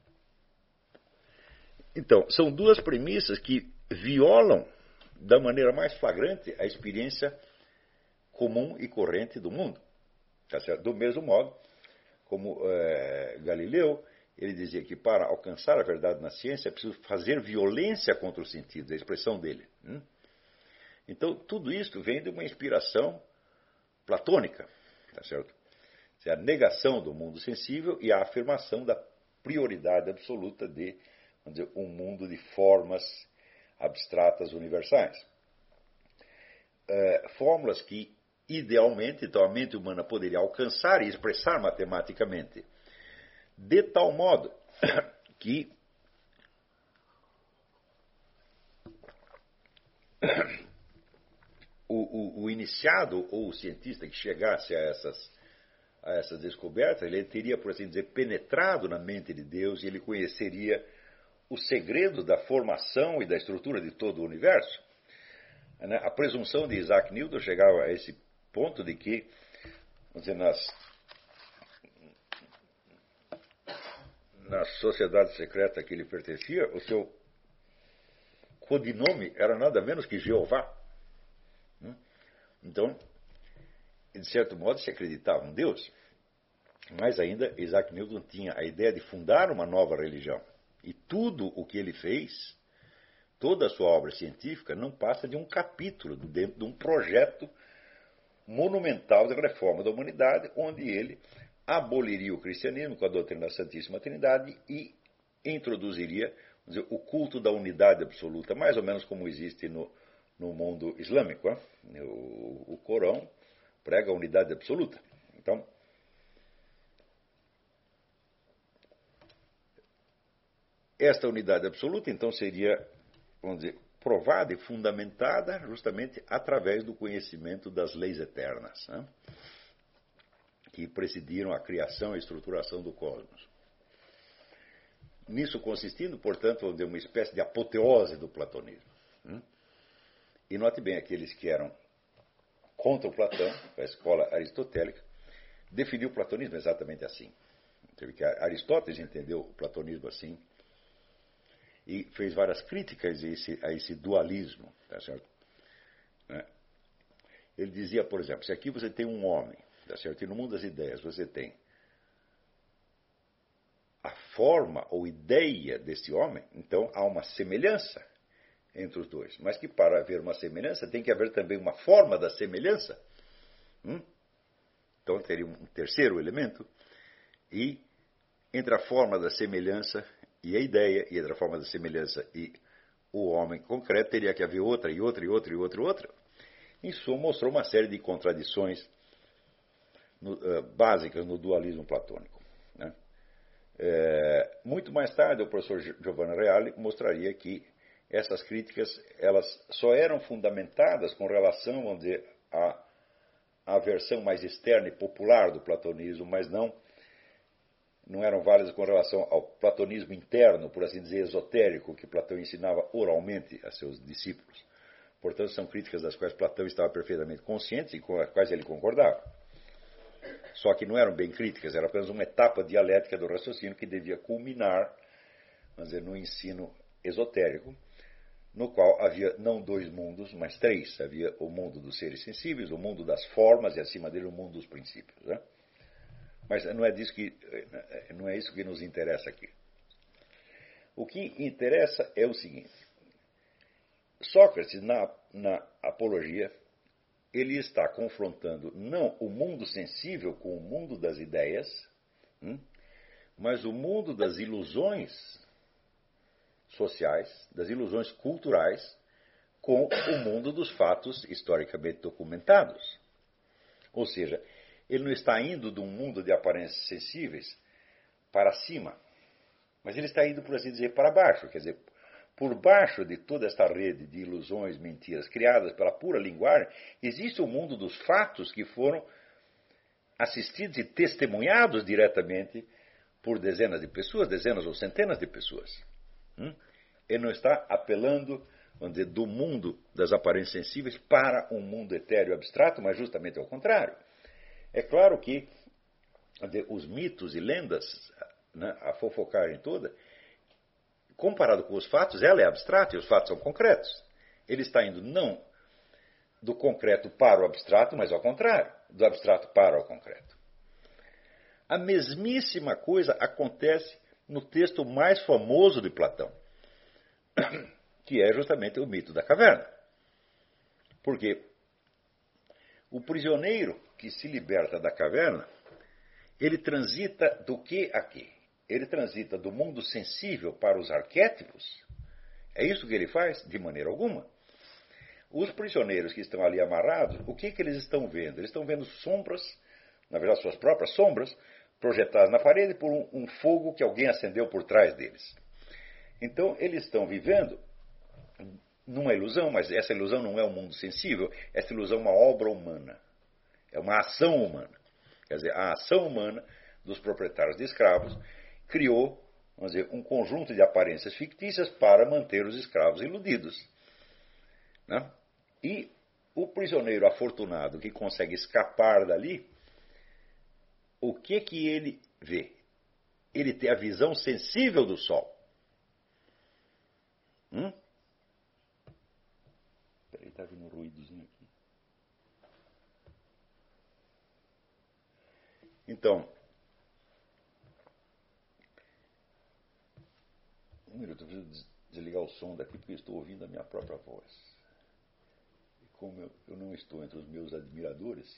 Então, são duas premissas que violam da maneira mais flagrante a experiência comum e corrente do mundo. Tá certo? Do mesmo modo, como é, Galileu, ele dizia que para alcançar a verdade na ciência é preciso fazer violência contra os sentidos, a expressão dele. Hum? Então, tudo isso vem de uma inspiração platônica, tá certo? É a negação do mundo sensível e a afirmação da prioridade absoluta de, vamos dizer, um mundo de formas abstratas universais. É, fórmulas que, idealmente, então, a mente humana poderia alcançar e expressar matematicamente, de tal modo que o, o, o iniciado ou o cientista que chegasse a essas, a essas descobertas, ele teria, por assim dizer, penetrado na mente de Deus e ele conheceria os segredos da formação e da estrutura de todo o universo. A presunção de Isaac Newton chegava a esse ponto de que, vamos dizer, nas na sociedade secreta a que ele pertencia, o seu codinome era nada menos que Jeová. Então, de certo modo, se acreditava em Deus, mas ainda Isaac Newton tinha a ideia de fundar uma nova religião. E tudo o que ele fez, toda a sua obra científica, não passa de um capítulo dentro de um projeto monumental de reforma da humanidade, onde ele aboliria o cristianismo com a doutrina da Santíssima Trindade e introduziria, vamos dizer, o culto da unidade absoluta, mais ou menos como existe no, no mundo islâmico. Hein? O, o Corão prega a unidade absoluta. Então, esta unidade absoluta, então, seria, vamos dizer, provada e fundamentada justamente através do conhecimento das leis eternas, né, que presidiram a criação e estruturação do cosmos. Nisso consistindo, portanto, vamos dizer, uma espécie de apoteose do platonismo. Né? E note bem, aqueles que eram contra o Platão, a escola aristotélica, definiu o platonismo exatamente assim. Que Aristóteles entendeu o platonismo assim e fez várias críticas a esse, a esse dualismo. Tá certo? Ele dizia, por exemplo, se aqui você tem um homem, tá certo? E no mundo das ideias você tem a forma ou ideia desse homem, então há uma semelhança entre os dois. Mas que para haver uma semelhança tem que haver também uma forma da semelhança. Hum? Então teria um terceiro elemento. E entre a forma da semelhança e a ideia, e entre a forma da semelhança e o homem concreto, teria que haver outra, e outra, e outra, e outra, e outra. Isso mostrou uma série de contradições no, uh, básicas no dualismo platônico. Né? É, muito mais tarde, o professor Giovanni Reale mostraria que essas críticas elas só eram fundamentadas com relação, vamos dizer, à, à versão mais externa e popular do platonismo, mas não não eram válidas com relação ao platonismo interno, por assim dizer, esotérico, que Platão ensinava oralmente a seus discípulos. Portanto, são críticas das quais Platão estava perfeitamente consciente e com as quais ele concordava. Só que não eram bem críticas, era apenas uma etapa dialética do raciocínio que devia culminar, vamos dizer, no ensino esotérico, no qual havia não dois mundos, mas três. Havia o mundo dos seres sensíveis, o mundo das formas e, acima dele, o mundo dos princípios. Né? Mas não é, disso que, não é isso que nos interessa aqui. O que interessa é o seguinte. Sócrates, na, na Apologia, ele está confrontando não o mundo sensível com o mundo das ideias, hum, mas o mundo das ilusões sociais, das ilusões culturais, com o mundo dos fatos historicamente documentados. Ou seja, ele não está indo de um mundo de aparências sensíveis para cima, mas ele está indo, por assim dizer, para baixo. Quer dizer, por baixo de toda esta rede de ilusões, mentiras, criadas pela pura linguagem, existe o mundo dos fatos que foram assistidos e testemunhados diretamente por dezenas de pessoas, dezenas ou centenas de pessoas. Hum? Ele não está apelando, vamos dizer, do mundo das aparências sensíveis para um mundo etéreo abstrato, mas justamente ao contrário. É claro que dizer, os mitos e lendas, né, a fofocagem toda, comparado com os fatos, ela é abstrata e os fatos são concretos. Ele está indo não do concreto para o abstrato, mas ao contrário, do abstrato para o concreto. A mesmíssima coisa acontece no texto mais famoso de Platão, que é justamente o mito da caverna. Porque o prisioneiro que se liberta da caverna, ele transita do que a que? Ele transita do mundo sensível para os arquétipos? É isso que ele faz? De maneira alguma. Os prisioneiros que estão ali amarrados, o que, que eles estão vendo? Eles estão vendo sombras, na verdade suas próprias sombras, projetadas na parede por um, um fogo que alguém acendeu por trás deles. Então eles estão vivendo numa ilusão, mas essa ilusão não é um mundo sensível, essa ilusão é uma obra humana, é uma ação humana. Quer dizer, a ação humana dos proprietários de escravos criou, vamos dizer, um conjunto de aparências fictícias para manter os escravos iludidos. Né? E o prisioneiro afortunado que consegue escapar dali, o que que ele vê? Ele tem a visão sensível do sol. Hum? Peraí, está vindo um ruídozinho aqui. Então, um minuto, eu preciso desligar o som daqui porque estou ouvindo a minha própria voz. E como eu, eu não estou entre os meus admiradores,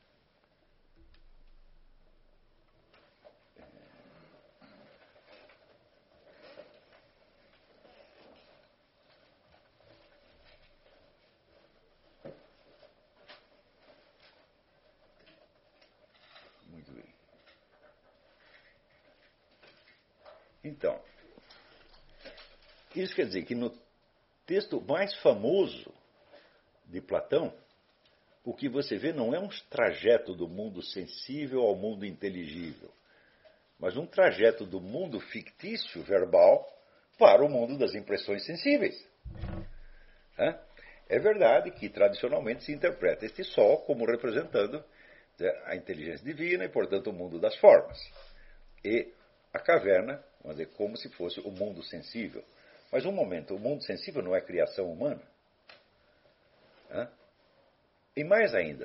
muito bem. Então, isso quer dizer que no texto mais famoso de Platão, o que você vê não é um trajeto do mundo sensível ao mundo inteligível, mas um trajeto do mundo fictício, verbal, para o mundo das impressões sensíveis. É verdade que tradicionalmente se interpreta este sol como representando a inteligência divina e, portanto, o mundo das formas. E a caverna, vamos dizer, como se fosse o mundo sensível. Mas um momento, o mundo sensível não é criação humana? Hã? E mais ainda,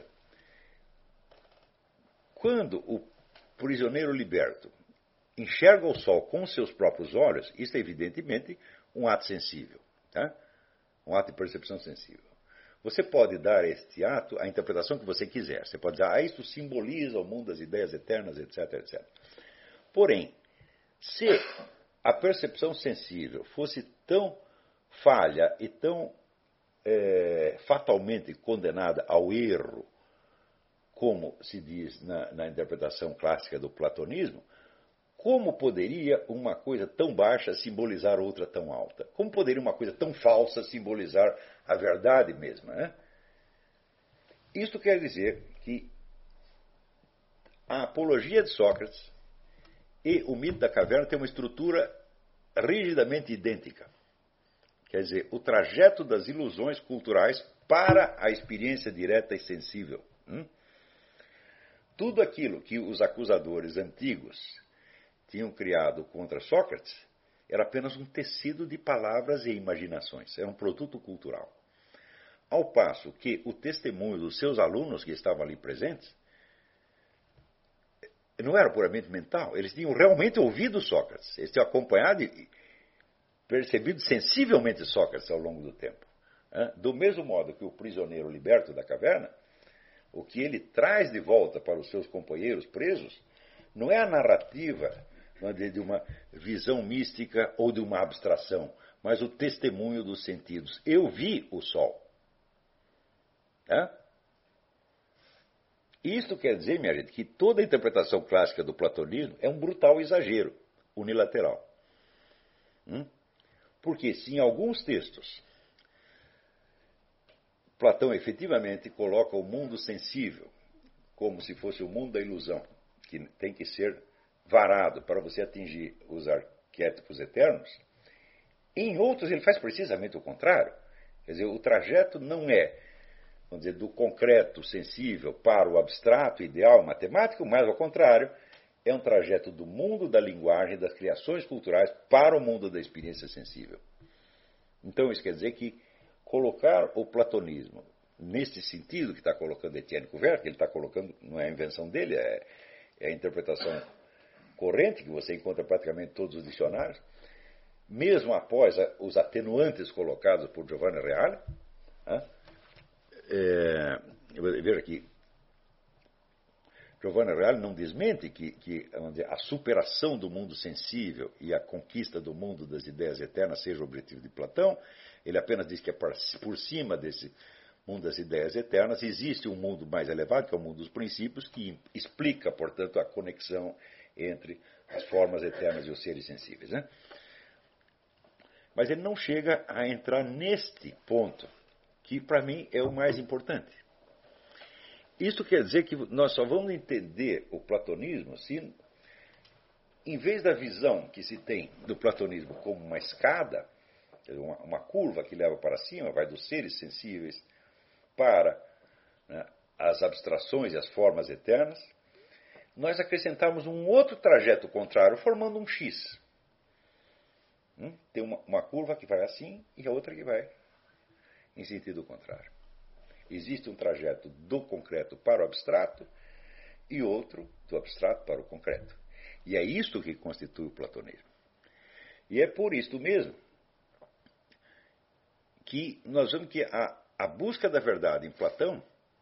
quando o prisioneiro liberto enxerga o sol com seus próprios olhos, isso é evidentemente um ato sensível, tá? Um ato de percepção sensível. Você pode dar a este ato a interpretação que você quiser. Você pode dizer, ah, isto simboliza o mundo das ideias eternas, etc, etcétera. Porém, se a percepção sensível fosse tão falha e tão é, fatalmente condenada ao erro, como se diz na, na interpretação clássica do platonismo, como poderia uma coisa tão baixa simbolizar outra tão alta? Como poderia uma coisa tão falsa simbolizar a verdade mesma? Né? Isto quer dizer que a apologia de Sócrates E o mito da caverna tem uma estrutura rigidamente idêntica. Quer dizer, o trajeto das ilusões culturais para a experiência direta e sensível. Hum? Tudo aquilo que os acusadores antigos tinham criado contra Sócrates era apenas um tecido de palavras e imaginações. Era um produto cultural. Ao passo que o testemunho dos seus alunos que estavam ali presentes não era puramente mental. Eles tinham realmente ouvido Sócrates. Eles tinham acompanhado e percebido sensivelmente Sócrates ao longo do tempo. Do mesmo modo que o prisioneiro liberto da caverna, o que ele traz de volta para os seus companheiros presos não é a narrativa de uma visão mística ou de uma abstração, mas o testemunho dos sentidos. Eu vi o sol. É? Isto quer dizer, minha gente, que toda a interpretação clássica do platonismo é um brutal exagero unilateral. Hum? Porque se em alguns textos Platão efetivamente coloca o mundo sensível como se fosse o mundo da ilusão, que tem que ser varado para você atingir os arquétipos eternos, em outros ele faz precisamente o contrário. Quer dizer, o trajeto não é, vamos dizer, do concreto sensível para o abstrato ideal matemático, mas ao contrário, é um trajeto do mundo da linguagem, das criações culturais para o mundo da experiência sensível. Então isso quer dizer que colocar o platonismo nesse sentido que está colocando Etienne Cuvier, que ele está colocando, não é a invenção dele, é, é a interpretação corrente que você encontra praticamente em todos os dicionários, mesmo após a, os atenuantes colocados por Giovanni Reale. Né? É, veja aqui, Giovanni Reale não desmente que, que dizer, a superação do mundo sensível e a conquista do mundo das ideias eternas seja o objetivo de Platão. Ele apenas diz que é por cima desse mundo das ideias eternas existe um mundo mais elevado, que é o mundo dos princípios, que explica, portanto, a conexão entre as formas eternas e os seres sensíveis. Né? Mas ele não chega a entrar neste ponto, que para mim é o mais importante. Isso quer dizer que nós só vamos entender o platonismo se, em vez da visão que se tem do platonismo como uma escada, uma, uma curva que leva para cima, vai dos seres sensíveis para, né, as abstrações e as formas eternas, nós acrescentarmos um outro trajeto contrário, formando um X. Hum? Tem uma, uma curva que vai assim e a outra que vai em sentido contrário. Existe um trajeto do concreto para o abstrato e outro do abstrato para o concreto. E é isto que constitui o platonismo. E é por isto mesmo que nós vemos que a, a busca da verdade em Platão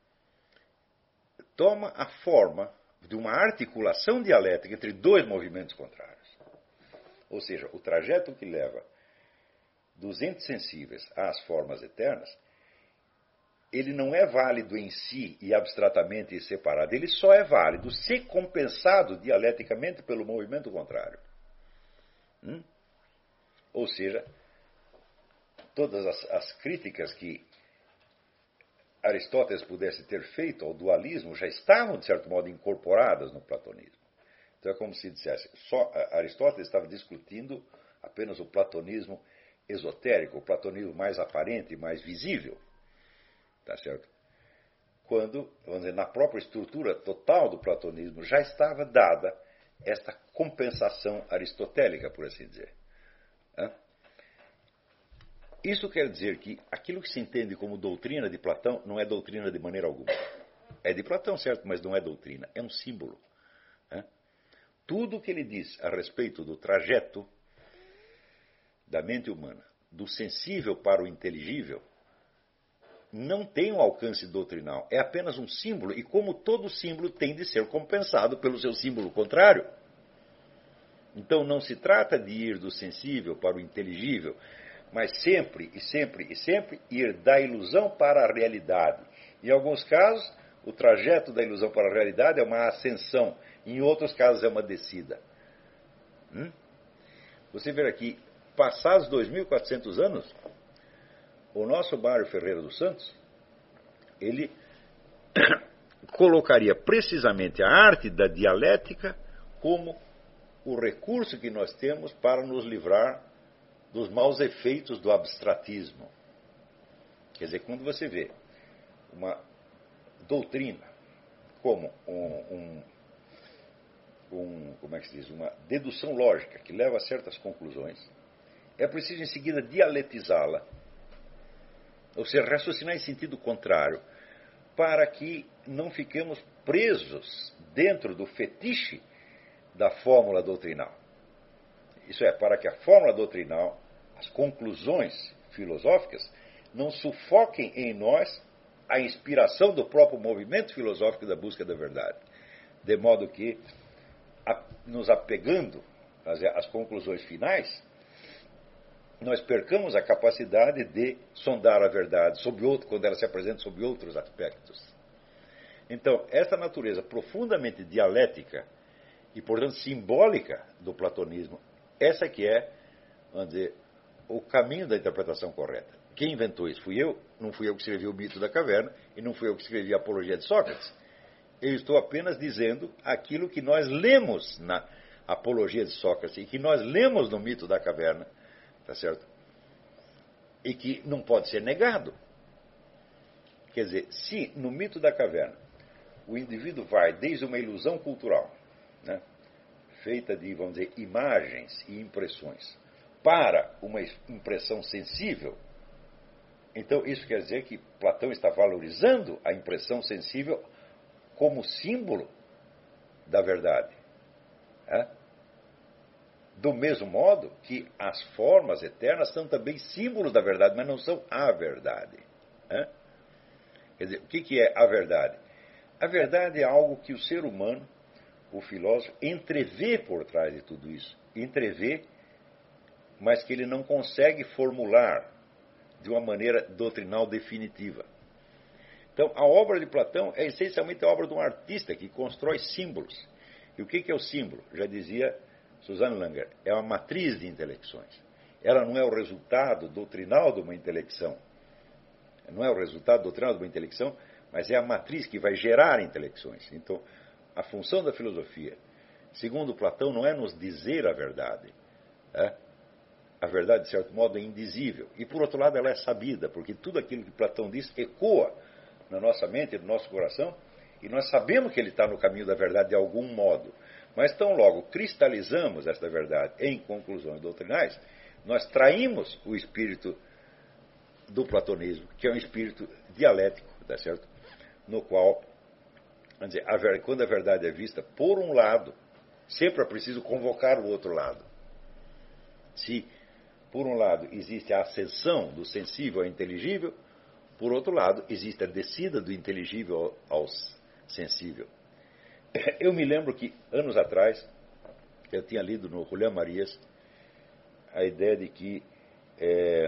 toma a forma de uma articulação dialética entre dois movimentos contrários. Ou seja, o trajeto que leva dos entes sensíveis às formas eternas, ele não é válido em si e abstratamente separado, ele só é válido se compensado dialeticamente pelo movimento contrário. Hum? Ou seja, todas as, as críticas que Aristóteles pudesse ter feito ao dualismo já estavam, de certo modo, incorporadas no platonismo. Então é como se dissesse, só Aristóteles estava discutindo apenas o platonismo esotérico, o platonismo mais aparente, mais visível. Tá certo? Quando, vamos dizer, na própria estrutura total do platonismo já estava dada esta compensação aristotélica, por assim dizer. Hã? Isso quer dizer que aquilo que se entende como doutrina de Platão não é doutrina de maneira alguma. É de Platão, certo, mas não é doutrina, é um símbolo. Hã? Tudo o que ele diz a respeito do trajeto da mente humana, do sensível para o inteligível, não tem um alcance doutrinal, é apenas um símbolo, e como todo símbolo tem de ser compensado pelo seu símbolo contrário. Então não se trata de ir do sensível para o inteligível, mas sempre e sempre e sempre ir da ilusão para a realidade. Em alguns casos, o trajeto da ilusão para a realidade é uma ascensão, em outros casos é uma descida. Hum? Você vê aqui, passados dois mil e quatrocentos anos, o nosso Mário Ferreira dos Santos, ele colocaria precisamente a arte da dialética como o recurso que nós temos para nos livrar dos maus efeitos do abstratismo. Quer dizer, quando você vê uma doutrina como um, um, um, como é que se diz? Uma dedução lógica que leva a certas conclusões, é preciso em seguida dialetizá-la, ou seja, raciocinar em sentido contrário, para que não fiquemos presos dentro do fetiche da fórmula doutrinal. Isso é, para que a fórmula doutrinal, as conclusões filosóficas, não sufoquem em nós a inspiração do próprio movimento filosófico da busca da verdade. De modo que, nos apegando às, às conclusões finais, nós percamos a capacidade de sondar a verdade sob outro, quando ela se apresenta sob outros aspectos. Então, esta natureza profundamente dialética e, portanto, simbólica do platonismo, essa que é, vamos dizer, o caminho da interpretação correta. Quem inventou isso? Fui eu? Não fui eu que escrevi o mito da caverna e não fui eu que escrevi a apologia de Sócrates. Eu estou apenas dizendo aquilo que nós lemos na apologia de Sócrates e que nós lemos no mito da caverna, tá certo? E que não pode ser negado. Quer dizer, se no mito da caverna o indivíduo vai desde uma ilusão cultural, né, feita de, vamos dizer, imagens e impressões, para uma impressão sensível, então isso quer dizer que Platão está valorizando a impressão sensível como símbolo da verdade. Né? Do mesmo modo que as formas eternas são também símbolos da verdade, mas não são a verdade. Né? Quer dizer, o que é a verdade? A verdade é algo que o ser humano, o filósofo, entrevê por trás de tudo isso. Entrevê, mas que ele não consegue formular de uma maneira doutrinal definitiva. Então, a obra de Platão é essencialmente a obra de um artista que constrói símbolos. E o que é o símbolo? Já dizia Susanne Langer, é uma matriz de intelecções. Ela não é o resultado doutrinal de uma intelecção. Não é o resultado doutrinal de uma intelecção, mas é a matriz que vai gerar intelecções. Então, a função da filosofia, segundo Platão, não é nos dizer a verdade. É? A verdade, de certo modo, é indizível. E, por outro lado, ela é sabida, porque tudo aquilo que Platão diz ecoa na nossa mente e no nosso coração, e nós sabemos que ele está no caminho da verdade de algum modo. Mas, tão logo cristalizamos esta verdade em conclusões doutrinais, nós traímos o espírito do platonismo, que é um espírito dialético, tá certo? No qual, vamos dizer, a ver, quando a verdade é vista por um lado, sempre é preciso convocar o outro lado. Se, por um lado, existe a ascensão do sensível ao inteligível, por outro lado, existe a descida do inteligível ao sensível. Eu me lembro que, anos atrás, eu tinha lido no Julián Marías a ideia de que é,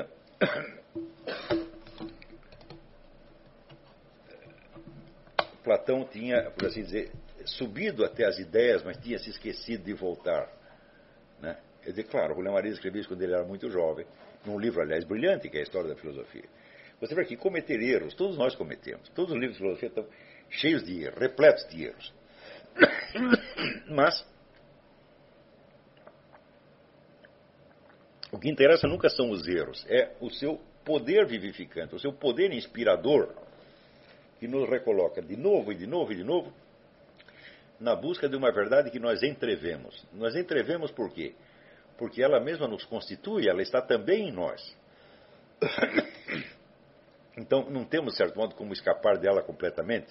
Platão tinha, por assim dizer, subido até as ideias, mas tinha se esquecido de voltar. Né? Quer dizer, claro, o Julián Marías escreveu isso quando ele era muito jovem, num livro, aliás, brilhante, que é a História da Filosofia. Você vê que cometer erros, todos nós cometemos. Todos os livros de filosofia estão cheios de erros, repletos de erros. Mas o que interessa nunca são os erros, é o seu poder vivificante, o seu poder inspirador, que nos recoloca de novo e de novo e de novo na busca de uma verdade que nós entrevemos. Nós entrevemos por quê? Porque ela mesma nos constitui, ela está também em nós. Então, não temos, de certo modo, como escapar dela completamente.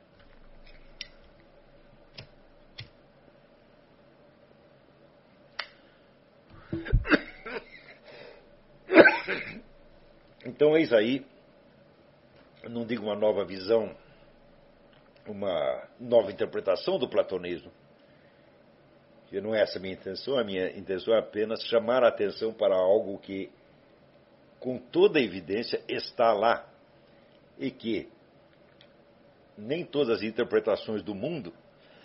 Então, eis aí, não digo uma nova visão, uma nova interpretação do platonismo, que não é essa a minha intenção. A minha intenção é apenas chamar a atenção para algo que, com toda a evidência, está lá, e que nem todas as interpretações do mundo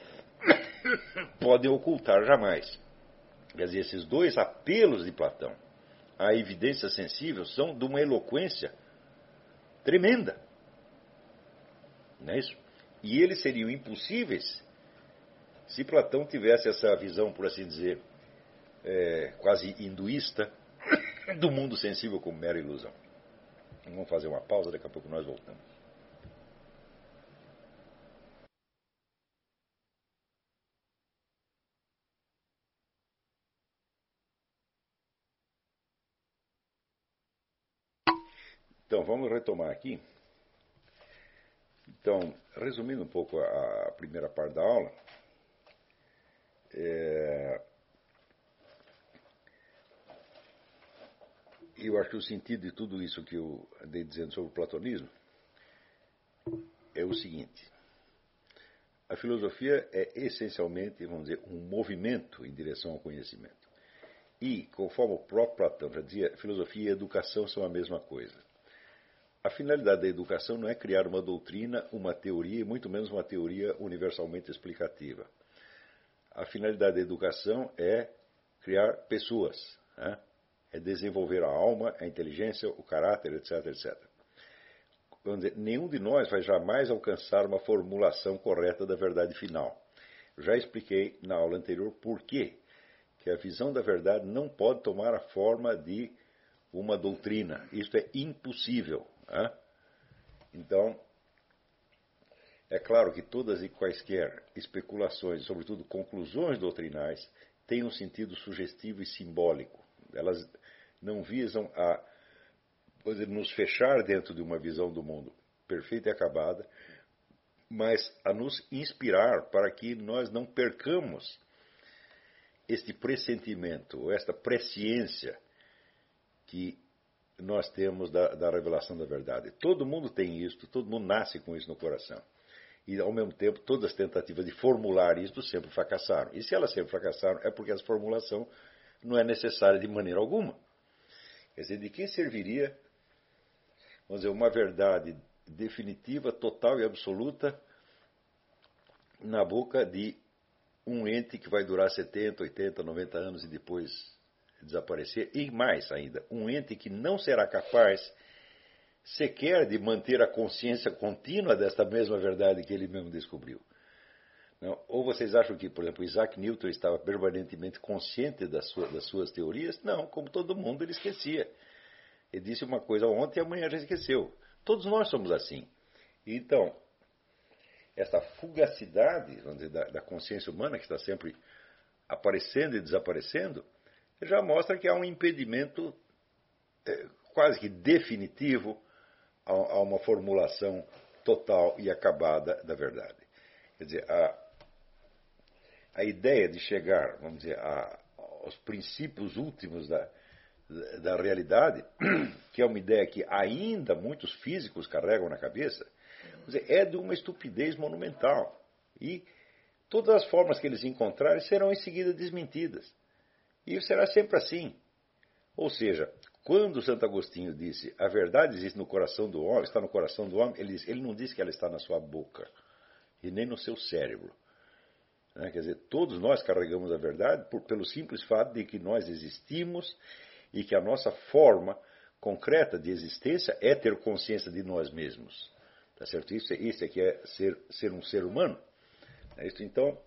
podem ocultar jamais. Quer dizer, esses dois apelos de Platão à evidência sensível são de uma eloquência tremenda. Não é isso? E eles seriam impossíveis Se Platão tivesse essa visão, por assim dizer, é, quase hinduísta, do mundo sensível como mera ilusão. Vamos fazer uma pausa, daqui a pouco nós voltamos. Então, vamos retomar aqui. Então, resumindo um pouco a primeira parte da aula, é, eu acho que o sentido de tudo isso que eu andei dizendo sobre o platonismo é o seguinte: a filosofia é essencialmente, vamos dizer, um movimento em direção ao conhecimento. E, conforme o próprio Platão já dizia, filosofia e educação são a mesma coisa. A finalidade da educação não é criar uma doutrina, uma teoria, e muito menos uma teoria universalmente explicativa. A finalidade da educação é criar pessoas, né? É desenvolver a alma, a inteligência, o caráter, etc, etcétera. Vamos dizer, nenhum de nós vai jamais alcançar uma formulação correta da verdade final. Eu já expliquei na aula anterior por quê que a visão da verdade não pode tomar a forma de uma doutrina. Isto é impossível. Né? Então, é claro que todas e quaisquer especulações, sobretudo conclusões doutrinais, têm um sentido sugestivo e simbólico. Elas não visam a dizer, nos fechar dentro de uma visão do mundo perfeita e acabada, mas a nos inspirar para que nós não percamos este pressentimento, ou esta presciência que nós temos da, da revelação da verdade. Todo mundo tem isto, todo mundo nasce com isso no coração. E, ao mesmo tempo, todas as tentativas de formular isto sempre fracassaram. E se elas sempre fracassaram, é porque essa formulação não é necessária de maneira alguma. Quer dizer, de que serviria, vamos dizer, uma verdade definitiva, total e absoluta na boca de um ente que vai durar setenta, oitenta, noventa anos e depois desaparecer? E mais ainda, um ente que não será capaz sequer de manter a consciência contínua desta mesma verdade que ele mesmo descobriu. Não? Ou vocês acham que, por exemplo, Isaac Newton estava permanentemente consciente das suas, das suas teorias? Não, como todo mundo, ele esquecia. Ele disse uma coisa ontem e amanhã já esqueceu. Todos nós somos assim. Então, essa fugacidade, vamos dizer, da, da consciência humana, que está sempre aparecendo e desaparecendo, já mostra que há um impedimento é, quase que definitivo a, a uma formulação total e acabada da verdade. Quer dizer, a, a ideia de chegar, vamos dizer, a, aos princípios últimos da, da realidade, que é uma ideia que ainda muitos físicos carregam na cabeça, dizer, é de uma estupidez monumental. E todas as formas que eles encontrarem serão em seguida desmentidas. E será sempre assim. Ou seja, quando Santo Agostinho disse a verdade existe no coração do homem, está no coração do homem, ele, disse, ele não disse que ela está na sua boca e nem no seu cérebro. Né? Quer dizer, todos nós carregamos a verdade por, pelo simples fato de que nós existimos e que a nossa forma concreta de existência é ter consciência de nós mesmos. Tá certo? Isso, isso é que é ser, ser um ser humano. É isso, então,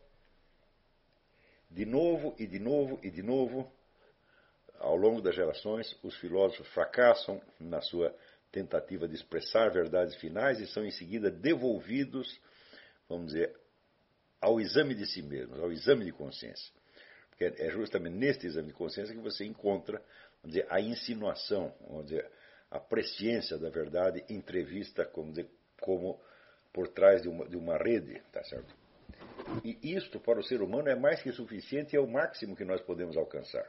de novo e de novo e de novo, ao longo das gerações, os filósofos fracassam na sua tentativa de expressar verdades finais e são em seguida devolvidos, vamos dizer, ao exame de si mesmos, ao exame de consciência. Porque é justamente neste exame de consciência que você encontra, vamos dizer, a insinuação, vamos dizer, a presciência da verdade entrevista, vamos dizer, como por trás de uma, de uma rede, tá certo? E isto, para o ser humano, é mais que suficiente e é o máximo que nós podemos alcançar.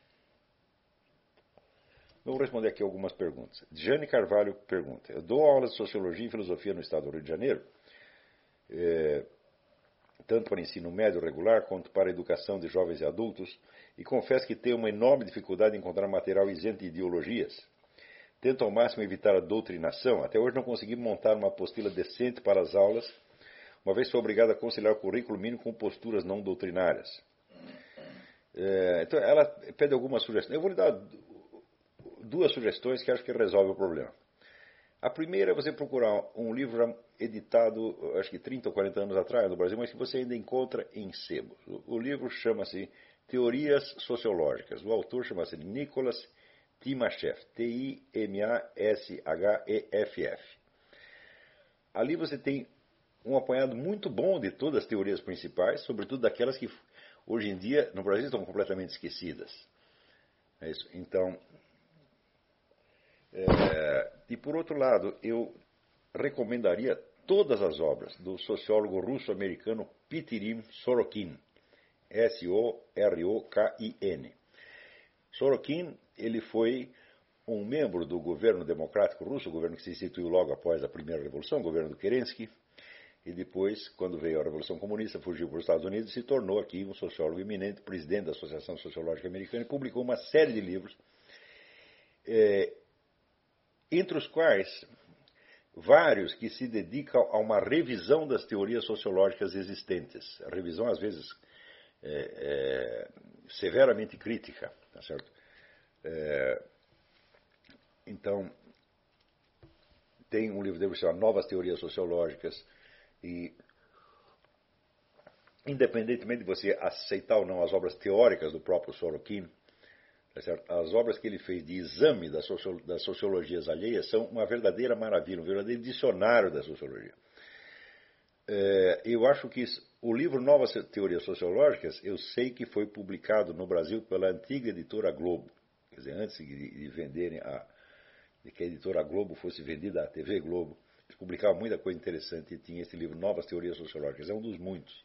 Vamos responder aqui algumas perguntas. Jane Carvalho pergunta: eu dou aulas de Sociologia e Filosofia no estado do Rio de Janeiro, é, tanto para ensino médio regular quanto para a educação de jovens e adultos, e confesso que tenho uma enorme dificuldade em encontrar material isento de ideologias. Tento ao máximo evitar a doutrinação. Até hoje não consegui montar uma apostila decente para as aulas, uma vez fui obrigado a conciliar o currículo mínimo com posturas não doutrinárias. É, então, ela pede algumas sugestões. Eu vou lhe dar duas sugestões que acho que resolvem o problema. A primeira é você procurar um livro editado, acho que trinta ou quarenta anos atrás no Brasil, mas que você ainda encontra em sebo. O livro chama-se Teorias Sociológicas. O autor chama-se Nicholas Timashev, T I M A S H E F F. Ali você tem um apanhado muito bom de todas as teorias principais, sobretudo daquelas que hoje em dia no Brasil estão completamente esquecidas. É isso. Então, é, e por outro lado, eu recomendaria todas as obras do sociólogo russo-americano Pitirim Sorokin, S O R O K I N. Sorokin, ele foi um membro do governo democrático russo, o governo que se instituiu logo após a primeira revolução, o governo do Kerensky, e depois, quando veio a Revolução Comunista, fugiu para os Estados Unidos e se tornou aqui um sociólogo eminente, presidente da Associação Sociológica Americana, e publicou uma série de livros, é, entre os quais vários que se dedicam a uma revisão das teorias sociológicas existentes. A revisão, às vezes, é, é, severamente crítica, tá certo? É, então, tem um livro dele que se chama Novas Teorias Sociológicas, e, independentemente de você aceitar ou não as obras teóricas do próprio Sorokin, tá certo? As obras que ele fez de exame das, socio, das sociologias alheias são uma verdadeira maravilha, um verdadeiro dicionário da sociologia. É, eu acho que o livro Novas Teorias Sociológicas, eu sei que foi publicado no Brasil pela antiga editora Globo. Quer dizer, antes de, de venderem a, de que a editora Globo fosse vendida à T V Globo, eles publicavam muita coisa interessante e tinha esse livro Novas Teorias Sociológicas. É um dos muitos.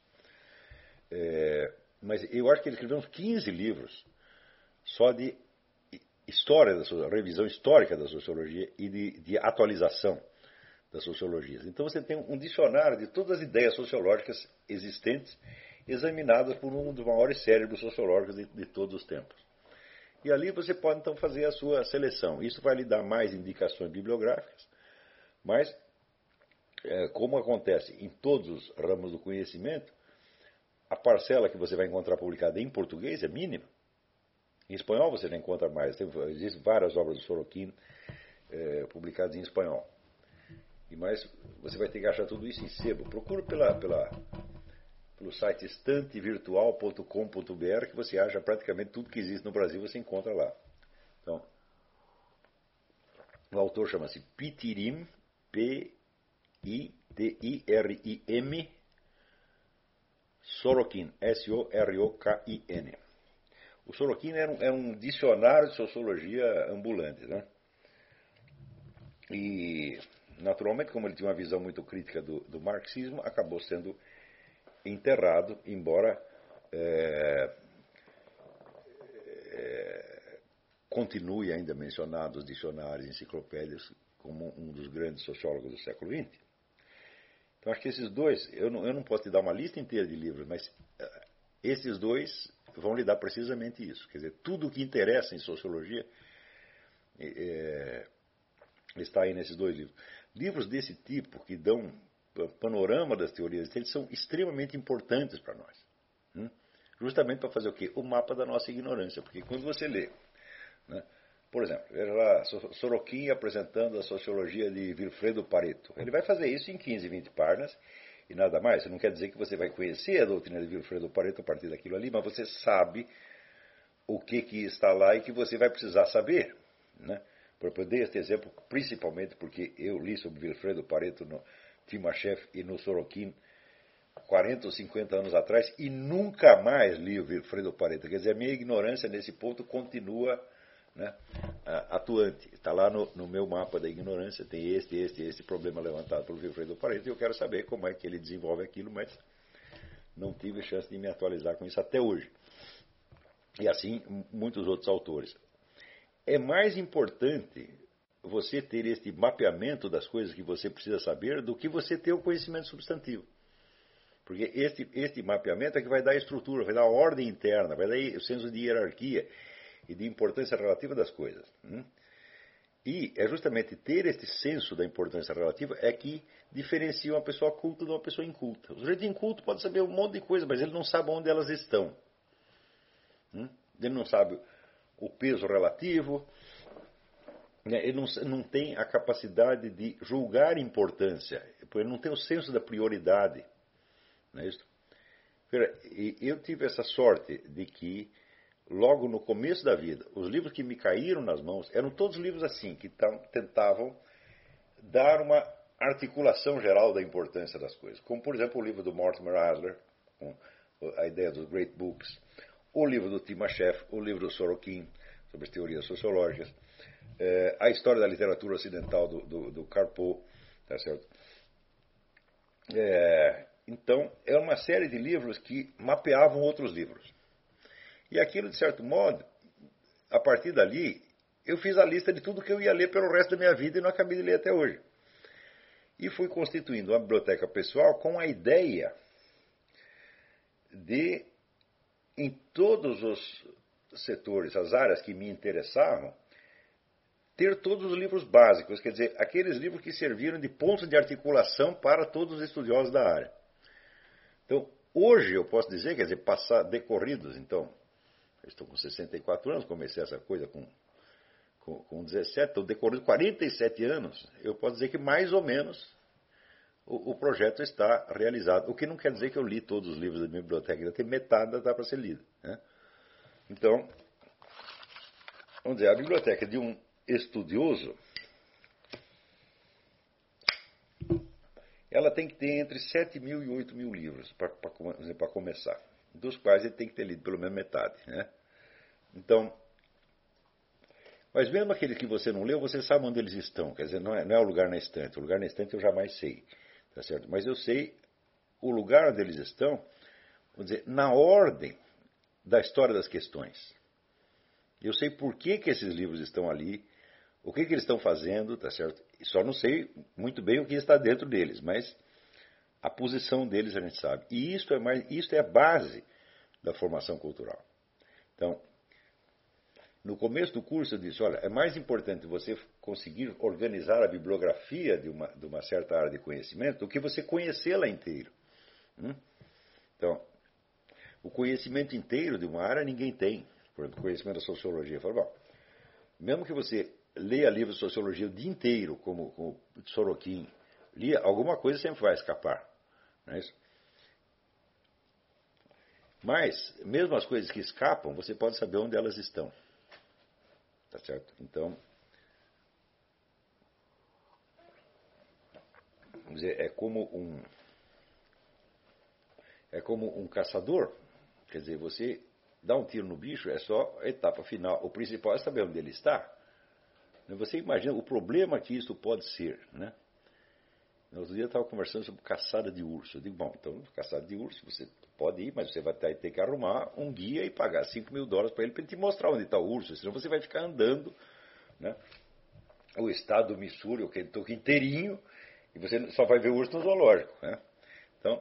É, mas eu acho que ele escreveu uns quinze livros só de história, da revisão histórica da sociologia e de, de atualização das sociologias. Então você tem um dicionário de todas as ideias sociológicas existentes, examinadas por um dos maiores cérebros sociológicos de, de todos os tempos. E ali você pode então fazer a sua seleção. Isso vai lhe dar mais indicações bibliográficas, mas, é, como acontece em todos os ramos do conhecimento, a parcela que você vai encontrar publicada em português é mínima. Em espanhol você não encontra mais. Tem, existem várias obras do Sorokin é, publicadas em espanhol. E mais, você vai ter que achar tudo isso em sebo. Procure pela, pela, pelo site estante virtual ponto com ponto b r que você acha praticamente tudo que existe no Brasil, você encontra lá. Então, o autor chama-se Pitirim, P I T I R I M, Sorokin, S O R O K I N. O Sorokin era um, era um dicionário de sociologia ambulante, né? E, naturalmente, como ele tinha uma visão muito crítica do, do marxismo, acabou sendo enterrado, embora é, é, continue ainda mencionado nos dicionários e enciclopédias como um dos grandes sociólogos do século vinte. Então, acho que esses dois, eu não, eu não posso te dar uma lista inteira de livros, mas uh, esses dois vão lhe dar precisamente isso. Quer dizer, tudo o que interessa em sociologia é, está aí nesses dois livros. Livros desse tipo, que dão panorama das teorias, eles são extremamente importantes para nós. Hum? Justamente para fazer o quê? O mapa da nossa ignorância. Porque quando você lê, né, por exemplo, veja lá, Sorokin apresentando a sociologia de Vilfredo Pareto. Ele vai fazer isso em quinze, vinte páginas e nada mais. Isso não quer dizer que você vai conhecer a doutrina de Vilfredo Pareto a partir daquilo ali, mas você sabe o que, que está lá e que você vai precisar saber. Né? Eu dei este exemplo principalmente porque eu li sobre Vilfredo Pareto no Timashev e no Sorokin quarenta ou cinquenta anos atrás e nunca mais li o Vilfredo Pareto. Quer dizer, a minha ignorância nesse ponto continua, né, atuante. Está lá no, no meu mapa da ignorância, tem este, este, este problema levantado pelo Vilfredo Pareto e eu quero saber como é que ele desenvolve aquilo, mas não tive chance de me atualizar com isso até hoje. E assim, muitos outros autores. É mais importante você ter este mapeamento das coisas que você precisa saber do que você ter o conhecimento substantivo. Porque este, este mapeamento é que vai dar a estrutura, vai dar a ordem interna, vai dar o senso de hierarquia e de importância relativa das coisas. E é justamente ter este senso da importância relativa é que diferencia uma pessoa culta de uma pessoa inculta. O sujeito inculto pode saber um monte de coisa, mas ele não sabe onde elas estão. Ele não sabe o peso relativo, Ele não, não tem a capacidade de julgar importância, ele não tem o senso da prioridade. Não é isso? Eu tive essa sorte de que, logo no começo da vida, os livros que me caíram nas mãos eram todos livros assim, que tentavam dar uma articulação geral da importância das coisas. Como, por exemplo, o livro do Mortimer Adler, com a ideia dos Great Books, o livro do Timashev, o livro do Sorokin, sobre as teorias sociológicas, é, a história da literatura ocidental do, do, do Karpov, tá certo? É, então, é uma série de livros que mapeavam outros livros. E aquilo, de certo modo, a partir dali, eu fiz a lista de tudo que eu ia ler pelo resto da minha vida e não acabei de ler até hoje. E fui constituindo uma biblioteca pessoal com a ideia de, em todos os setores, as áreas que me interessavam, ter todos os livros básicos, quer dizer, aqueles livros que serviram de ponto de articulação para todos os estudiosos da área. Então, hoje eu posso dizer, quer dizer, passar decorridos, então, eu estou com sessenta e quatro anos, comecei essa coisa com, com, com dezessete, então, decorrido quarenta e sete anos, eu posso dizer que mais ou menos o, o projeto está realizado. O que não quer dizer que eu li todos os livros da minha biblioteca, ainda tem metade da dá para ser lida, né? Então, vamos dizer, a biblioteca de um estudioso, ela tem que ter entre sete mil e oito mil livros para começar, dos quais ele tem que ter lido pelo menos metade, né? Então, mas mesmo aqueles que você não leu, você sabe onde eles estão, quer dizer, não é, não é o lugar na estante, o lugar na estante eu jamais sei, tá certo? Mas eu sei o lugar onde eles estão, vamos dizer, na ordem da história das questões. Eu sei por que, que esses livros estão ali, o que, que eles estão fazendo, tá certo? Só não sei muito bem o que está dentro deles, mas a posição deles a gente sabe. E isso é, mais, isso é a base da formação cultural. Então, no começo do curso eu disse, olha, é mais importante você conseguir organizar a bibliografia de uma, de uma certa área de conhecimento do que você conhecê-la inteiro. Hum? Então, o conhecimento inteiro de uma área ninguém tem. Por exemplo, o conhecimento da sociologia. Eu falo, bom, mesmo que você leia livros de sociologia o dia inteiro, como, como Sorokin, lia, alguma coisa sempre vai escapar. Não é isso? Mas, mesmo as coisas que escapam, você pode saber onde elas estão. Tá certo? Então, vamos dizer, é como um, é como um caçador. Quer dizer, você dá um tiro no bicho, é só a etapa final. O principal é saber onde ele está. Você imagina o problema que isso pode ser, né? No outro dia eu estava conversando sobre caçada de urso. Eu digo, bom, então, caçada de urso, você pode ir, mas você vai ter que arrumar um guia e pagar cinco mil dólares para ele, para ele te mostrar onde está o urso, senão você vai ficar andando, né, o estado do Missouri, o Kentucky inteirinho, e você só vai ver o urso no zoológico, né? Então,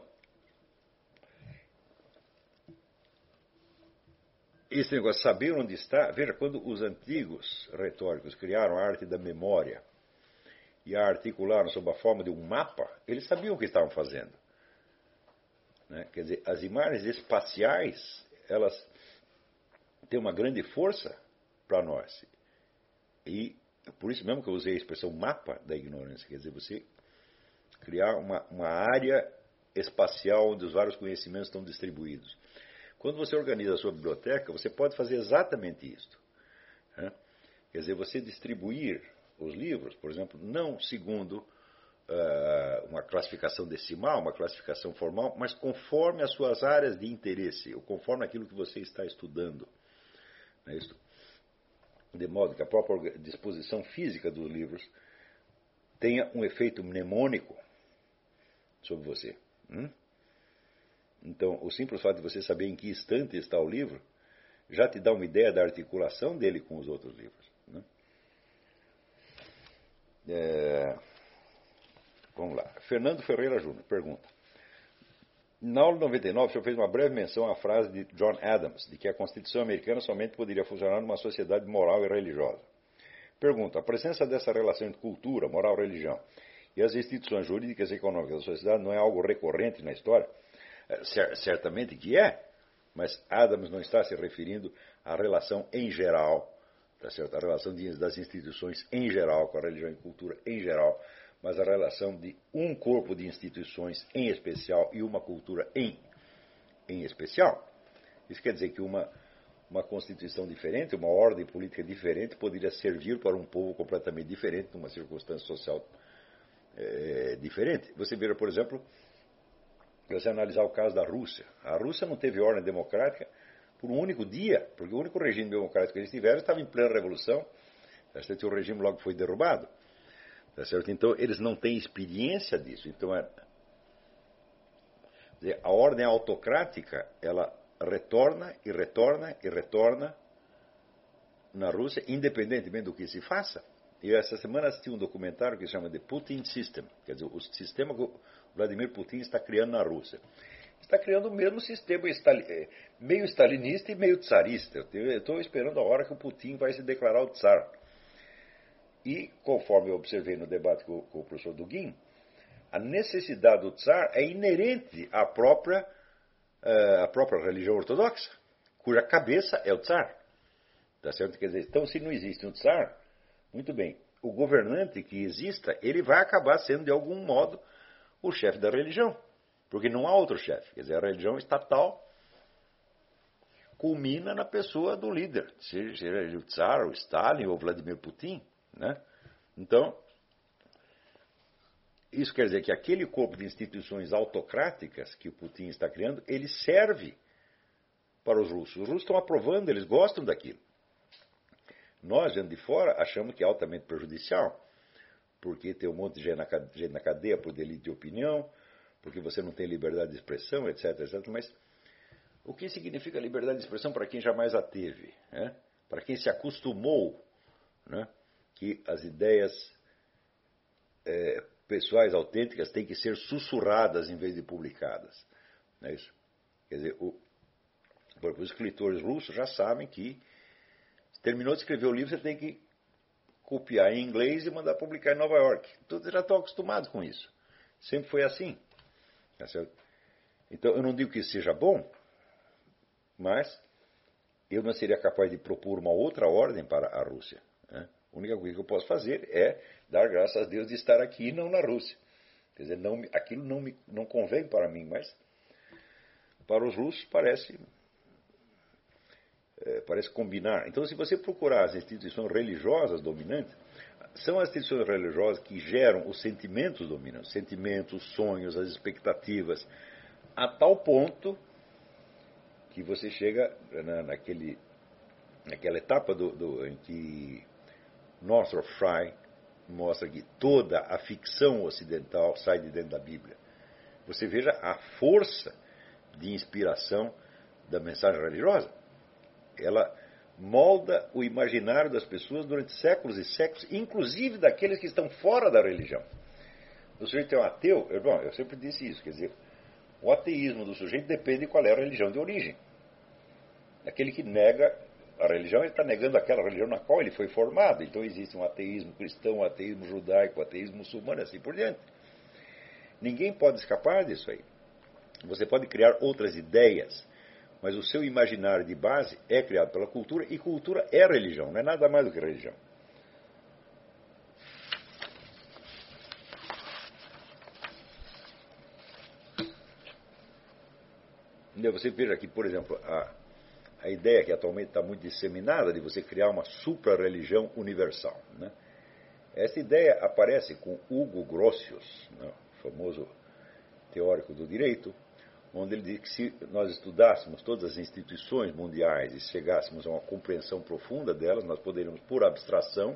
esse negócio de saber onde está, veja, quando os antigos retóricos criaram a arte da memória e a articularam sob a forma de um mapa, eles sabiam o que estavam fazendo. Né? Quer dizer, as imagens espaciais, elas têm uma grande força para nós. E por isso mesmo que eu usei a expressão mapa da ignorância, quer dizer, você criar uma, uma área espacial onde os vários conhecimentos estão distribuídos. Quando você organiza a sua biblioteca, você pode fazer exatamente isso. Né? Quer dizer, você distribuir os livros, por exemplo, não segundo uh, uma classificação decimal, uma classificação formal, mas conforme as suas áreas de interesse, ou conforme aquilo que você está estudando. Não é isso? De modo que a própria disposição física dos livros tenha um efeito mnemônico sobre você. Hum? Então, o simples fato de você saber em que estante está o livro já te dá uma ideia da articulação dele com os outros livros. Né? É... Vamos lá. Fernando Ferreira Júnior pergunta. Na aula noventa e nove, o senhor fez uma breve menção à frase de John Adams, de que a Constituição americana somente poderia funcionar numa sociedade moral e religiosa. Pergunta, a presença dessa relação entre cultura, moral e religião e as instituições jurídicas e econômicas da sociedade não é algo recorrente na história? Certamente que é, mas Adams não está se referindo à relação em geral, tá certo? A relação de, das instituições em geral, com a religião e cultura em geral, mas a relação de um corpo de instituições em especial e uma cultura em, em especial. Isso quer dizer que uma, uma constituição diferente, uma ordem política diferente, poderia servir para um povo completamente diferente, numa circunstância social é, diferente. Você veja, por exemplo, se você analisar o caso da Rússia. A Rússia não teve ordem democrática por um único dia, porque o único regime democrático que eles tiveram estava em plena revolução, o regime logo foi derrubado. Tá certo? Então, eles não têm experiência disso. Então, é, a ordem autocrática, ela retorna e retorna e retorna na Rússia, independentemente do que se faça. E essa semana assisti um documentário que se chama The Putin System, quer dizer, o sistema que o Vladimir Putin está criando na Rússia. Está criando o mesmo sistema, meio stalinista e meio tsarista. Eu estou esperando a hora que o Putin vai se declarar o tsar. E, conforme eu observei no debate com, com o professor Dugin, a necessidade do tsar é inerente à própria, uh, à própria religião ortodoxa, cuja cabeça é o tsar. Tá certo? Quer dizer, então, se não existe um tsar, muito bem, o governante que exista, ele vai acabar sendo, de algum modo, o chefe da religião. Porque não há outro chefe. Quer dizer, a religião estatal culmina na pessoa do líder, seja ele o tsar, o Stalin ou Vladimir Putin. Né? Então, isso quer dizer que aquele corpo de instituições autocráticas que o Putin está criando, ele serve para os russos. Os russos estão aprovando, eles gostam daquilo. Nós, gente de fora, achamos que é altamente prejudicial, porque tem um monte de gente na cadeia por delito de opinião, porque você não tem liberdade de expressão, etc, etcétera. Mas o que significa liberdade de expressão para quem jamais a teve? Né? Para quem se acostumou, né? Que as ideias é, pessoais autênticas têm que ser sussurradas em vez de publicadas. Não é isso? Quer dizer, o, os escritores russos já sabem que, se terminou de escrever o livro, você tem que copiar em inglês e mandar publicar em Nova York. Todos já estão acostumados com isso. Sempre foi assim. Tá certo? Então, eu não digo que isso seja bom, mas eu não seria capaz de propor uma outra ordem para a Rússia. Né? A única coisa que eu posso fazer é dar graças a Deus de estar aqui e não na Rússia. Quer dizer, não, aquilo não, me, não convém para mim, mas para os russos parece, é, parece combinar. Então, se você procurar as instituições religiosas dominantes, são as instituições religiosas que geram os sentimentos dominantes, os sentimentos, os sonhos, as expectativas, a tal ponto que você chega na, naquele, naquela etapa do, do, em que Northrop Frye mostra que toda a ficção ocidental sai de dentro da Bíblia. Você veja a força de inspiração da mensagem religiosa. Ela molda o imaginário das pessoas durante séculos e séculos, inclusive daqueles que estão fora da religião. O sujeito é um ateu, eu, bom, eu sempre disse isso, quer dizer, o ateísmo do sujeito depende de qual é a religião de origem. Aquele que nega a religião, ele está negando aquela religião na qual ele foi formado. Então existe um ateísmo cristão, um ateísmo judaico, um ateísmo muçulmano e assim por diante. Ninguém pode escapar disso aí. Você pode criar outras ideias, mas o seu imaginário de base é criado pela cultura, e cultura é religião, não é nada mais do que religião. Você veja aqui, por exemplo, a, a ideia que atualmente está muito disseminada de você criar uma supra-religião universal. Né? Essa ideia aparece com Hugo Grotius, né, o famoso teórico do direito, onde ele diz que se nós estudássemos todas as instituições mundiais e chegássemos a uma compreensão profunda delas, nós poderíamos, por abstração,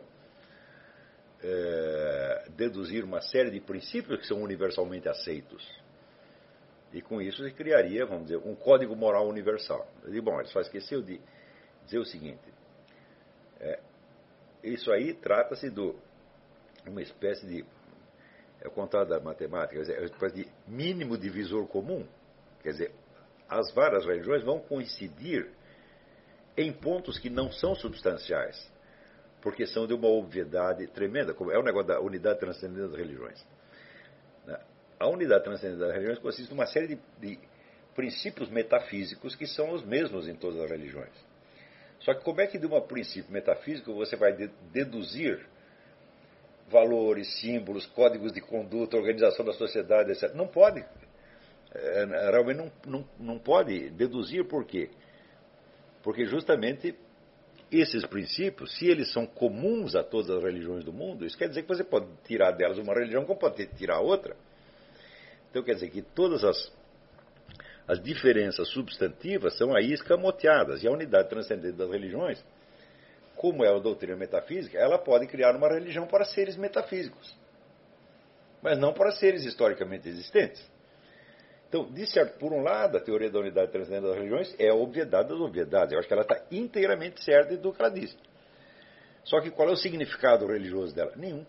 é, deduzir uma série de princípios que são universalmente aceitos. E com isso se criaria, vamos dizer, um código moral universal. Eu digo, bom, ele só esqueceu de dizer o seguinte, é, isso aí trata-se de uma espécie de, é o contrário da matemática, é uma espécie de mínimo divisor comum. Quer dizer, as várias religiões vão coincidir em pontos que não são substanciais, porque são de uma obviedade tremenda, como é o negócio da unidade transcendente das religiões. A unidade transcendente das religiões consiste em uma série de, de princípios metafísicos que são os mesmos em todas as religiões. Só que como é que de um princípio metafísico você vai deduzir valores, símbolos, códigos de conduta, organização da sociedade, etcétera? Não pode. É, realmente não, não, não pode deduzir. Por quê? Porque justamente esses princípios, se eles são comuns a todas as religiões do mundo, isso quer dizer que você pode tirar delas uma religião como pode tirar outra. Então quer dizer que todas as, as diferenças substantivas são aí escamoteadas. E a unidade transcendente das religiões, como é a doutrina metafísica, ela pode criar uma religião para seres metafísicos, mas não para seres historicamente existentes. Então, de certo, por um lado, a teoria da unidade transcendente das religiões é a obviedade das obviedades. Eu acho que ela está inteiramente certa do que ela diz. Só que qual é o significado religioso dela? Nenhum.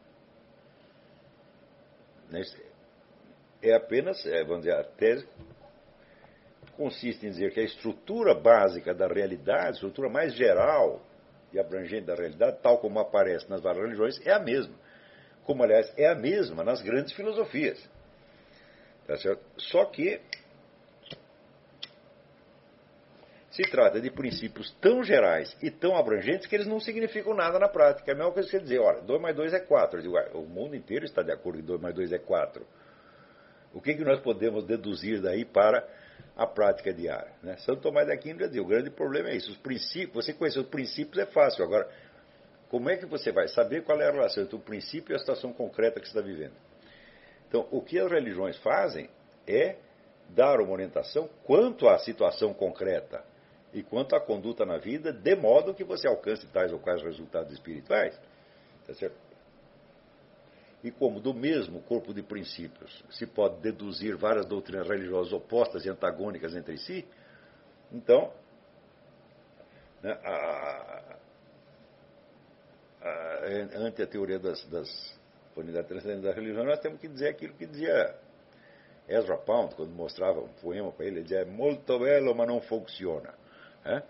É apenas, é, vamos dizer, a tese consiste em dizer que a estrutura básica da realidade, a estrutura mais geral e abrangente da realidade, tal como aparece nas várias religiões, é a mesma. Como, aliás, é a mesma nas grandes filosofias. Tá certo? Só que se trata de princípios tão gerais e tão abrangentes que eles não significam nada na prática. É a mesma coisa que você dizer, olha, dois mais dois é quatro. Eu digo, o mundo inteiro está de acordo que dois mais dois é quatro. O que, que nós podemos deduzir daí para a prática diária? Né? Santo Tomás de Aquino já dizia, o grande problema é isso. Os princípios, você conhecer os princípios é fácil. Agora, como é que você vai saber qual é a relação entre o princípio e a situação concreta que você está vivendo? Então, o que as religiões fazem é dar uma orientação quanto à situação concreta e quanto à conduta na vida, de modo que você alcance tais ou quais resultados espirituais. Tá certo? E como do mesmo corpo de princípios se pode deduzir várias doutrinas religiosas opostas e antagônicas entre si, então, né, a, a, ante a teoria das, das unidade transcendente da religião, nós temos que dizer aquilo que dizia Ezra Pound, quando mostrava um poema para ele, ele dizia, molto bello, ma non funziona. É?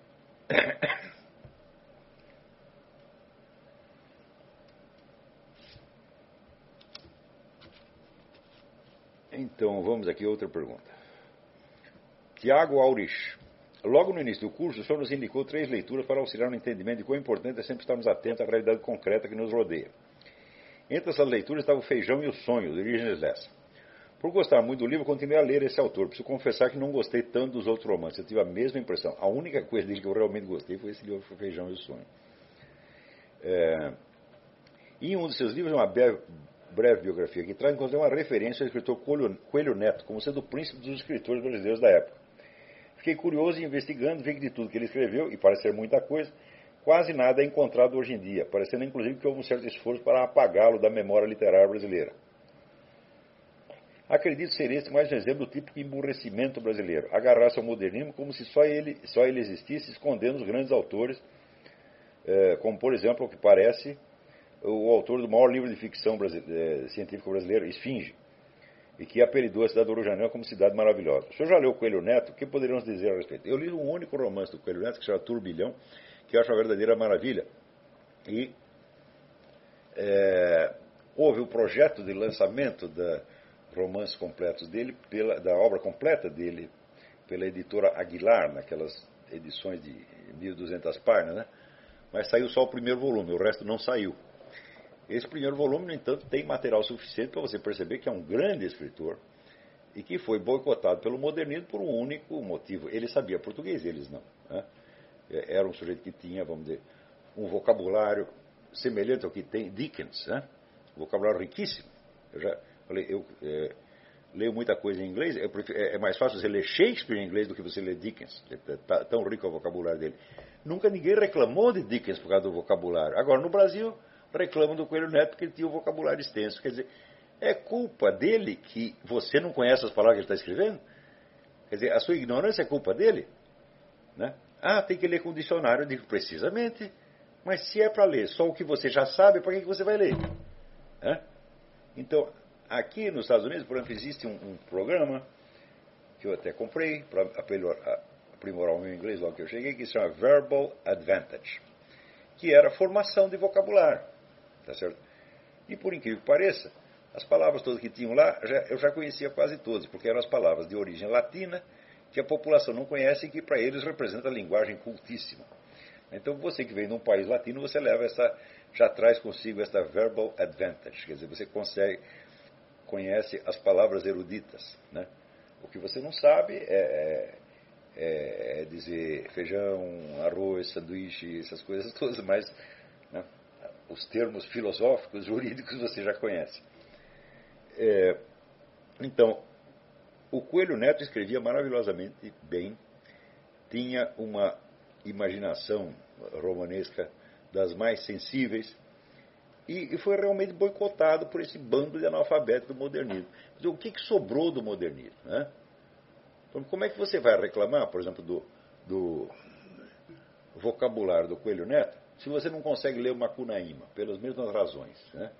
Então, vamos aqui a outra pergunta. Tiago Aurich. Logo no início do curso, o senhor nos indicou três leituras para auxiliar no entendimento de quão importante é sempre estarmos atentos à realidade concreta que nos rodeia. Entre essas leituras estava O Feijão e o Sonho, de Origens Lessa. Por gostar muito do livro, continuei a ler esse autor. Preciso confessar que não gostei tanto dos outros romances. Eu tive a mesma impressão. A única coisa dele que eu realmente gostei foi esse livro, O Feijão e o Sonho. É... Em um dos seus livros, uma breve, breve biografia que traz, encontrei uma referência ao escritor Coelho, Coelho Neto, como sendo o príncipe dos escritores brasileiros da época. Fiquei curioso e investigando, vi que de tudo que ele escreveu, e parece ser muita coisa, quase nada é encontrado hoje em dia, parecendo inclusive que houve um certo esforço para apagá-lo da memória literária brasileira. Acredito ser este mais um exemplo do típico emburrecimento brasileiro, agarrar-se ao modernismo como se só ele, só ele existisse, escondendo os grandes autores, eh, como por exemplo, o que parece, o autor do maior livro de ficção brasileiro, eh, científico brasileiro, Esfinge, e que apelidou a cidade do Urujanel como cidade maravilhosa. O senhor já leu Coelho Neto? O que poderíamos dizer a respeito? Eu li um único romance do Coelho Neto, que se chama Turbilhão, que eu acho uma verdadeira maravilha. E é, houve o projeto de lançamento da romances completos dele, pela, da obra completa dele, pela editora Aguilar, naquelas edições de mil e duzentas páginas, né? Mas saiu só o primeiro volume, o resto não saiu. Esse primeiro volume, no entanto, tem material suficiente para você perceber que é um grande escritor e que foi boicotado pelo modernismo por um único motivo. Ele sabia português, eles não. Né? Era um sujeito que tinha, vamos dizer, um vocabulário semelhante ao que tem Dickens, né? Um vocabulário riquíssimo. Eu já falei, eu é, leio muita coisa em inglês, eu prefiro, é, é mais fácil você ler Shakespeare em inglês do que você ler Dickens. É, tá, tão rico é o vocabulário dele. Nunca ninguém reclamou de Dickens por causa do vocabulário. Agora, no Brasil, reclamam do Coelho Neto porque ele tinha um vocabulário extenso. Quer dizer, é culpa dele que você não conhece as palavras que ele está escrevendo? Quer dizer, a sua ignorância é culpa dele? Né? Ah, tem que ler com dicionário. Eu digo, precisamente. Mas se é para ler só o que você já sabe, para que você vai ler? Né? Então, aqui nos Estados Unidos, por exemplo, existe um, um programa que eu até comprei para aprimorar o meu inglês logo que eu cheguei, que se chama Verbal Advantage, que era formação de vocabulário. Tá certo? E por incrível que pareça, as palavras todas que tinham lá, já, eu já conhecia quase todas, porque eram as palavras de origem latina que a população não conhece e que para eles representa a linguagem cultíssima. Então você que vem de um país latino, você leva essa, já traz consigo essa verbal advantage, quer dizer, você consegue, conhece as palavras eruditas, né? O que você não sabe é, é, é dizer feijão, arroz, sanduíche, essas coisas todas, mas né, os termos filosóficos, jurídicos você já conhece. É, então, o Coelho Neto escrevia maravilhosamente bem, tinha uma imaginação romanesca das mais sensíveis e, e foi realmente boicotado por esse bando de analfabetos do modernismo. Então, o que, que sobrou do modernismo? Né? Então, como é que você vai reclamar, por exemplo, do, do vocabulário do Coelho Neto, se você não consegue ler o Macunaíma, pelas mesmas razões? Né?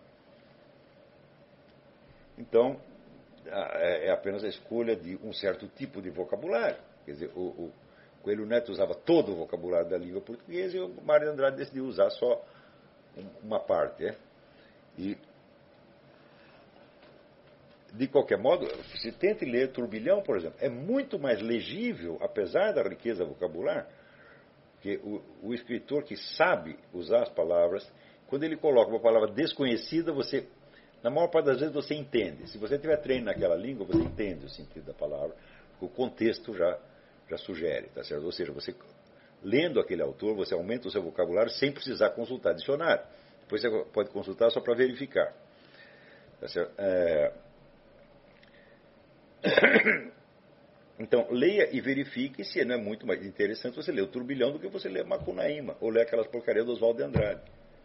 Então, é apenas a escolha de um certo tipo de vocabulário. Quer dizer, o, o Coelho Neto usava todo o vocabulário da língua portuguesa e o Mário de Andrade decidiu usar só uma parte. É? E, de qualquer modo, se tente ler Turbilhão, por exemplo, é muito mais legível, apesar da riqueza vocabular, que o, o escritor que sabe usar as palavras, quando ele coloca uma palavra desconhecida, você, na maior parte das vezes, você entende. Se você tiver treino naquela língua, você entende o sentido da palavra, porque o contexto já, já sugere, tá certo? Ou seja, você, lendo aquele autor, você aumenta o seu vocabulário sem precisar consultar dicionário. Depois você pode consultar só para verificar. Tá certo? É... Então, leia e verifique se não é muito mais interessante você ler o Turbilhão do que você ler Macunaíma, ou ler aquelas porcarias do Oswaldo de Andrade.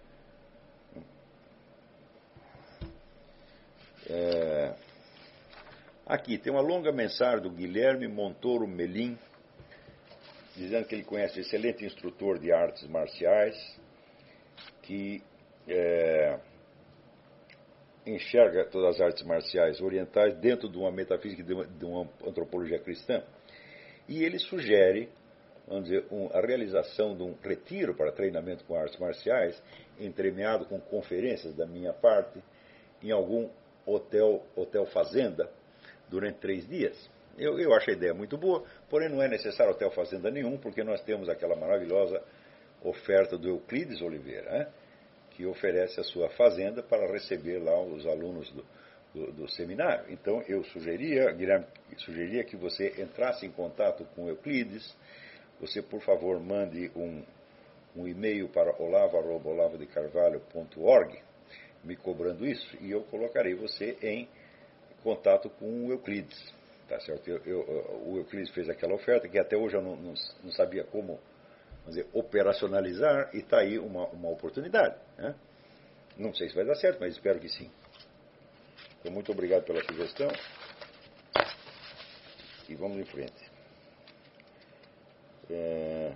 É... Aqui tem uma longa mensagem do Guilherme Montoro Melim, dizendo que ele conhece um excelente instrutor de artes marciais, que é, enxerga todas as artes marciais orientais dentro de uma metafísica, de uma, de uma antropologia cristã. E ele sugere, vamos dizer, um, a realização de um retiro para treinamento com artes marciais, entremeado com conferências da minha parte, em algum hotel, hotel fazenda, durante três dias. Eu, eu acho a ideia muito boa, porém não é necessário hotel fazenda nenhum, porque nós temos aquela maravilhosa oferta do Euclides Oliveira, né? Que oferece a sua fazenda para receber lá os alunos do, do, do seminário. Então eu sugeria, Guilherme, sugeria que você entrasse em contato com o Euclides, você por favor mande um, um e-mail para olavo arroba olavo de carvalho ponto org, me cobrando isso, e eu colocarei você em contato com o Euclides. Tá certo? Eu, eu, o Euclides fez aquela oferta que até hoje eu não, não, não sabia como, vamos dizer, operacionalizar, e está aí uma, uma oportunidade. Né? Não sei se vai dar certo, mas espero que sim. Então, muito obrigado pela sugestão e vamos em frente. É...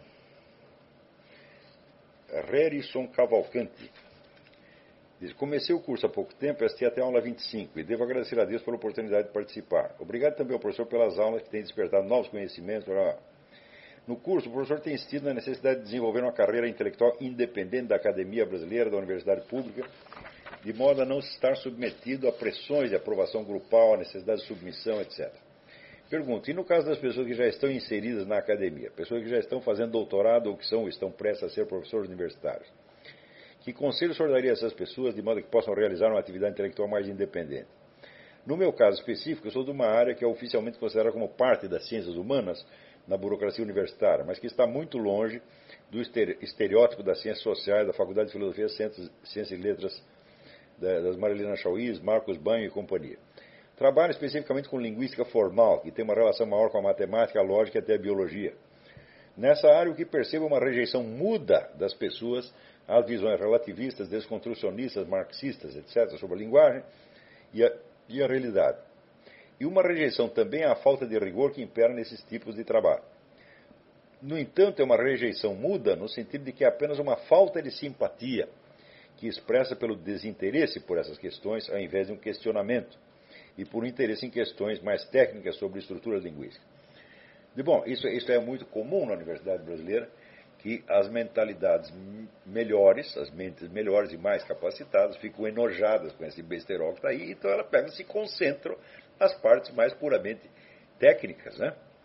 Rerison Cavalcante diz: comecei o curso há pouco tempo, assisti até a aula vinte e cinco e devo agradecer a Deus pela oportunidade de participar. Obrigado também ao professor pelas aulas que têm despertado novos conhecimentos. Para... No curso, o professor tem insistido na necessidade de desenvolver uma carreira intelectual independente da academia brasileira, da universidade pública, de modo a não estar submetido a pressões de aprovação grupal, a necessidade de submissão, etcétera. Pergunto, e no caso das pessoas que já estão inseridas na academia, pessoas que já estão fazendo doutorado ou que são, estão prestes a ser professores universitários, que conselho o senhor daria a essas pessoas de modo que possam realizar uma atividade intelectual mais independente? No meu caso específico, eu sou de uma área que é oficialmente considerada como parte das ciências humanas na burocracia universitária, mas que está muito longe do estereótipo das ciências sociais, da Faculdade de Filosofia, Ciências e Letras das Marilena Chauís, Marcos Banho e companhia. Trabalho especificamente com linguística formal, que tem uma relação maior com a matemática, a lógica e até a biologia. Nessa área, o que percebo é uma rejeição muda das pessoas às visões relativistas, desconstrucionistas, marxistas, etcétera, sobre a linguagem e a, e a realidade. E uma rejeição também à falta de rigor que impera nesses tipos de trabalho. No entanto, é uma rejeição muda no sentido de que é apenas uma falta de simpatia que expressa pelo desinteresse por essas questões, ao invés de um questionamento, e por um interesse em questões mais técnicas sobre estrutura linguística. De bom, isso, isso é muito comum na universidade brasileira, que as mentalidades melhores, as mentes melhores e mais capacitadas, ficam enojadas com esse besterol que está aí, então elas pegam e se concentram nas partes mais puramente técnicas, né?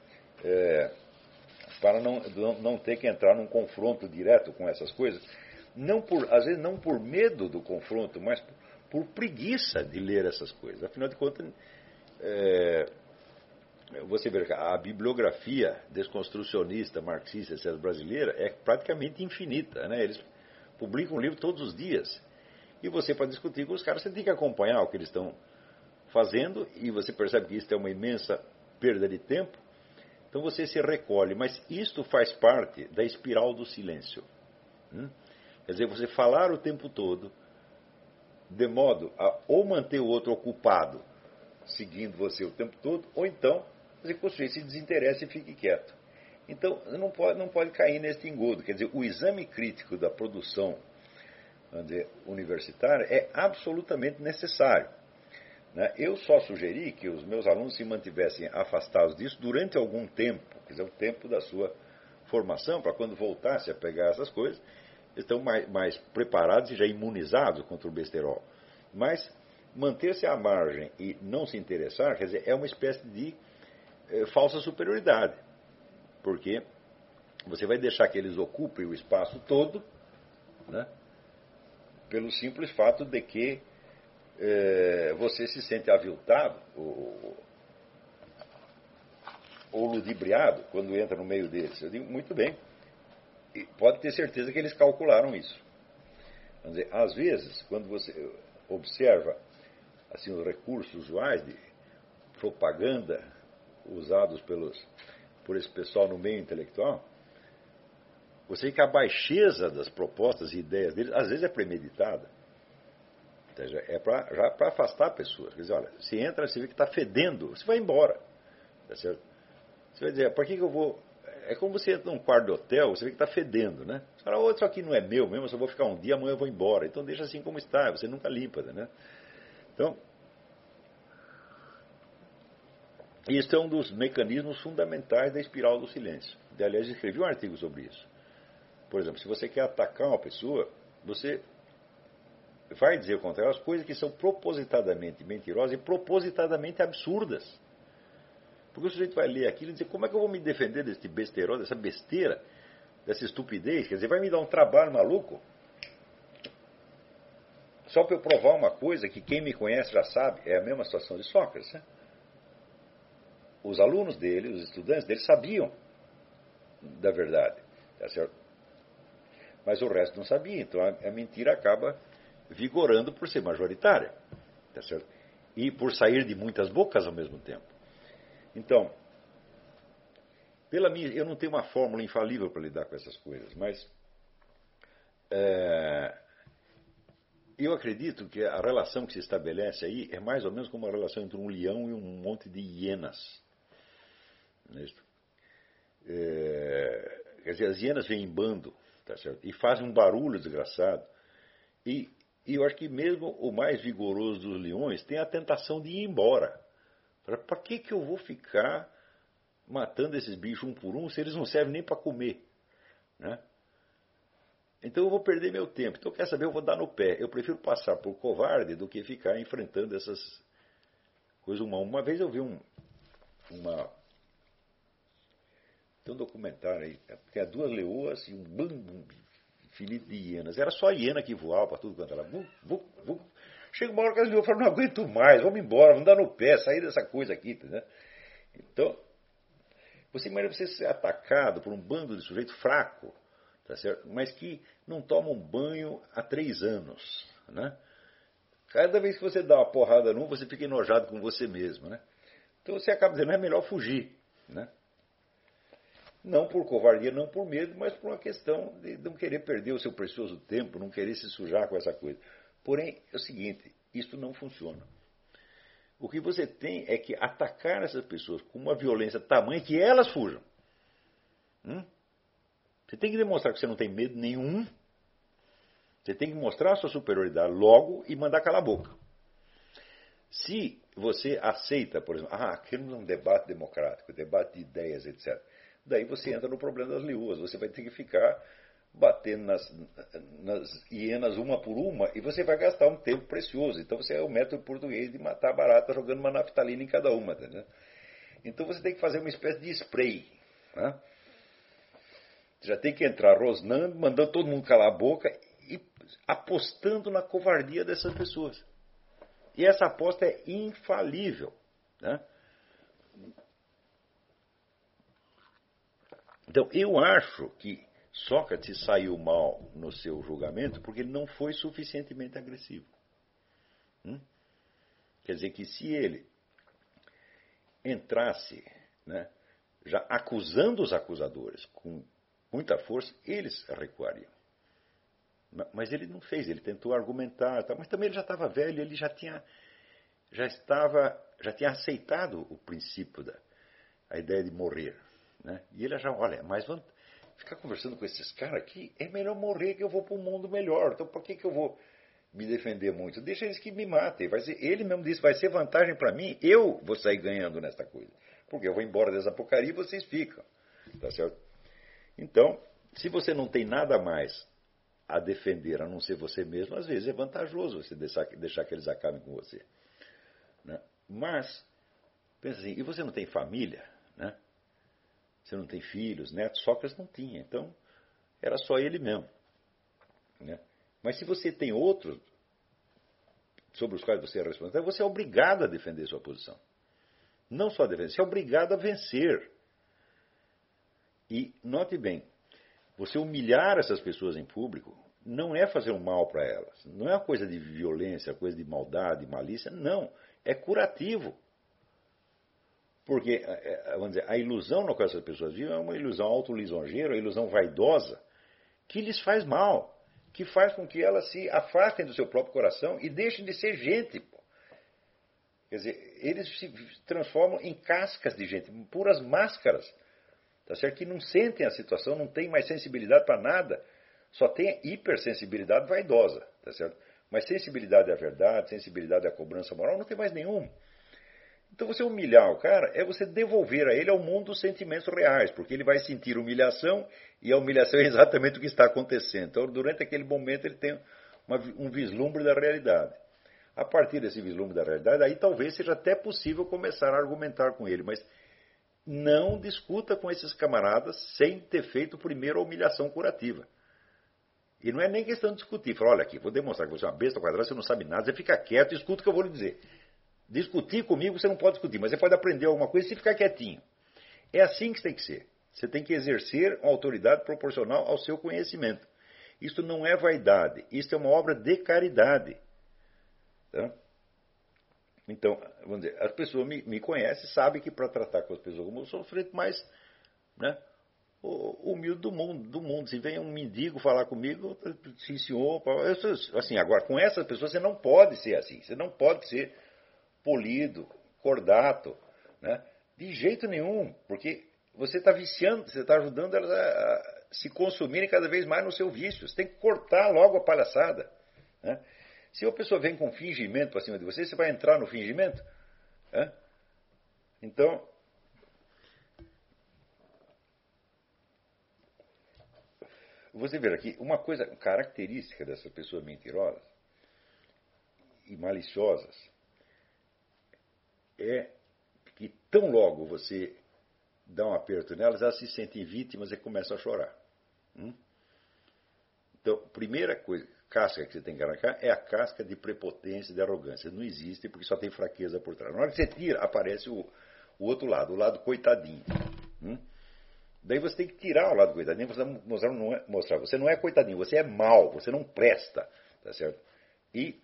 é, para não, não, não ter que entrar num confronto direto com essas coisas, não por, às vezes não por medo do confronto, mas por, por preguiça de ler essas coisas. Afinal de contas, é, você vê que a bibliografia desconstrucionista, marxista, etcétera, brasileira é praticamente infinita, né? Eles publicam um livro todos os dias. E você, para discutir com os caras, você tem que acompanhar o que eles estão fazendo, e você percebe que isso é uma imensa perda de tempo. Então você se recolhe, mas isto faz parte da espiral do silêncio. Hum? Quer dizer, você falar o tempo todo, de modo a ou manter o outro ocupado, seguindo você o tempo todo, ou então você construir esse desinteresse e fique quieto. Então, não pode, não pode cair nesse engodo. Quer dizer, o exame crítico da produção, vamos dizer, universitária é absolutamente necessário. Né? Eu só sugeri que os meus alunos se mantivessem afastados disso durante algum tempo, quer dizer, o tempo da sua formação, para quando voltasse a pegar essas coisas, estão mais, mais preparados e já imunizados contra o besterol. Mas manter-se à margem e não se interessar, quer dizer, é uma espécie de é, falsa superioridade. Porque você vai deixar que eles ocupem o espaço todo, né, pelo simples fato de que é, você se sente aviltado ou, ou ludibriado quando entra no meio deles. Eu digo, muito bem, e pode ter certeza que eles calcularam isso. Vamos dizer, às vezes, quando você observa assim, os recursos usuais de propaganda usados pelos, por esse pessoal no meio intelectual, você vê que a baixeza das propostas e ideias deles, às vezes é premeditada. Ou seja, é pra, já para afastar pessoas. Quer dizer, olha, se entra, você vê que está fedendo, você vai embora. Tá certo? Você vai dizer, por que, que eu vou... É como você entra num quarto de hotel, você vê que está fedendo, né? Você fala, oh, isso aqui não é meu mesmo, eu só vou ficar um dia, amanhã eu vou embora. Então deixa assim como está, você nunca limpa, né? Então, isso é um dos mecanismos fundamentais da espiral do silêncio. E, aliás, eu escrevi um artigo sobre isso. Por exemplo, se você quer atacar uma pessoa, você vai dizer contra ela as coisas que são propositadamente mentirosas e propositadamente absurdas. Porque o sujeito vai ler aquilo e dizer, como é que eu vou me defender desse besterol, dessa besteira, dessa estupidez? Quer dizer, vai me dar um trabalho maluco? Só para eu provar uma coisa que quem me conhece já sabe, é a mesma situação de Sócrates, né? Os alunos dele, os estudantes dele, sabiam da verdade, tá certo? Mas o resto não sabia, então a, a mentira acaba vigorando por ser majoritária, tá certo? E por sair de muitas bocas ao mesmo tempo. Então, pela minha, eu não tenho uma fórmula infalível para lidar com essas coisas, mas é, eu acredito que a relação que se estabelece aí é mais ou menos como uma relação entre um leão e um monte de hienas. É, quer dizer, as hienas vêm em bando, tá certo? E fazem um barulho desgraçado. E, e eu acho que mesmo o mais vigoroso dos leões tem a tentação de ir embora. Para que, que eu vou ficar matando esses bichos um por um se eles não servem nem para comer? Né? Então eu vou perder meu tempo. Então, quer saber, eu vou dar no pé. Eu prefiro passar por covarde do que ficar enfrentando essas coisas uma Uma vez eu vi um, uma... Tem um documentário aí. Tem duas leoas e um bando infinito de hienas. Era só a hiena que voava para tudo quanto era. Vum, vum, vum. Chega uma hora que as leoas falam, não aguento mais, vamos embora, vamos dar no pé, sair dessa coisa aqui. Né? Então, você imagina você ser atacado por um bando de sujeito fraco, tá certo? Mas que não tomam banho há três anos. Né? Cada vez que você dá uma porrada num, você fica enojado com você mesmo. Né? Então você acaba dizendo, é melhor fugir. Né? Não por covardia, não por medo, mas por uma questão de não querer perder o seu precioso tempo, não querer se sujar com essa coisa. Porém, é o seguinte, isso não funciona. O que você tem é que atacar essas pessoas com uma violência tamanha que elas fujam. Hum? Você tem que demonstrar que você não tem medo nenhum. Você tem que mostrar a sua superioridade logo e mandar calar a boca. Se você aceita, por exemplo, ah, queremos um debate democrático, debate de ideias, etcétera. Daí você entra no problema das leoas. Você vai ter que ficar batendo nas, nas hienas uma por uma e você vai gastar um tempo precioso. Então você é o método português de matar barata jogando uma naftalina em cada uma. Entendeu? Então você tem que fazer uma espécie de spray. Né? Você já tem que entrar rosnando, mandando todo mundo calar a boca e apostando na covardia dessas pessoas. E essa aposta é infalível. Né? Então, eu acho que Sócrates saiu mal no seu julgamento porque ele não foi suficientemente agressivo. Hum? Quer dizer que se ele entrasse, né, já acusando os acusadores com muita força, eles recuariam. Mas ele não fez, ele tentou argumentar, mas também ele já estava velho, ele já tinha, já estava, já tinha aceitado o princípio da a ideia de morrer. Né? E ele já, olha, mas vamos ficar conversando com esses caras aqui, é melhor morrer que eu vou para um mundo melhor. Então por que, que eu vou me defender muito? Deixa eles que me matem. Vai ser, ele mesmo disse, vai ser vantagem para mim, eu vou sair ganhando nesta coisa. Porque eu vou embora dessa porcaria e vocês ficam. Tá certo? Então, se você não tem nada mais a defender a não ser você mesmo, às vezes é vantajoso você deixar, deixar que eles acabem com você. Né? Mas, pensa assim, e você não tem família? Né? Você não tem filhos, netos? Sócrates não tinha, então era só ele mesmo. Né? Mas se você tem outros sobre os quais você é responsável, você é obrigado a defender sua posição. Não só a defender, você é obrigado a vencer. E note bem, você humilhar essas pessoas em público não é fazer um mal para elas. Não é uma coisa de violência, coisa de maldade, malícia. Não, é curativo. Porque, vamos dizer, a ilusão na qual essas pessoas vivem é uma ilusão autolisonjeira, uma ilusão vaidosa, que lhes faz mal, que faz com que elas se afastem do seu próprio coração e deixem de ser gente. Pô. Quer dizer, eles se transformam em cascas de gente, puras máscaras, tá certo? Que não sentem a situação, não têm mais sensibilidade para nada, só tem hipersensibilidade vaidosa, tá certo? Mas sensibilidade à verdade, sensibilidade à cobrança moral, não tem mais nenhum. Então você humilhar o cara é você devolver a ele ao mundo dos sentimentos reais, porque ele vai sentir humilhação e a humilhação é exatamente o que está acontecendo. Então durante aquele momento ele tem uma, um vislumbre da realidade. A partir desse vislumbre da realidade, aí talvez seja até possível começar a argumentar com ele, mas não discuta com esses camaradas sem ter feito primeiro a humilhação curativa. E não é nem questão de discutir. Fala, olha aqui, vou demonstrar que você é uma besta quadrada, você não sabe nada, você fica quieto e escuta o que eu vou lhe dizer. Discutir comigo você não pode discutir, mas você pode aprender alguma coisa se ficar quietinho. É assim que tem que ser. Você tem que exercer uma autoridade proporcional ao seu conhecimento. Isto não é vaidade, isto é uma obra de caridade. Tá? Então, vamos dizer, as pessoas me, me conhecem, sabem que para tratar com as pessoas como eu sou o sujeito mais, né, humilde do mundo, do mundo. Se vem um mendigo falar comigo, sim senhor, eu sou, assim, agora com essas pessoas você não pode ser assim, você não pode ser polido, cordato, né? De jeito nenhum, porque você está viciando, você está ajudando elas a, a se consumirem cada vez mais no seu vício. Você tem que cortar logo a palhaçada. Né? Se a pessoa vem com fingimento para cima de você, você vai entrar no fingimento? Né? Então, você vê aqui, uma coisa característica dessas pessoas mentirosas e maliciosas é que tão logo você dá um aperto nelas, elas se sentem vítimas e começam a chorar. Hum? Então, primeira coisa, casca que você tem que arrancar é a casca de prepotência e de arrogância. Não existe porque só tem fraqueza por trás. Na hora que você tira, aparece o, o outro lado, o lado coitadinho. Hum? Daí você tem que tirar o lado coitadinho, você mostrar, não é, mostrar, você não é coitadinho, você é mau, você não presta. Tá certo? E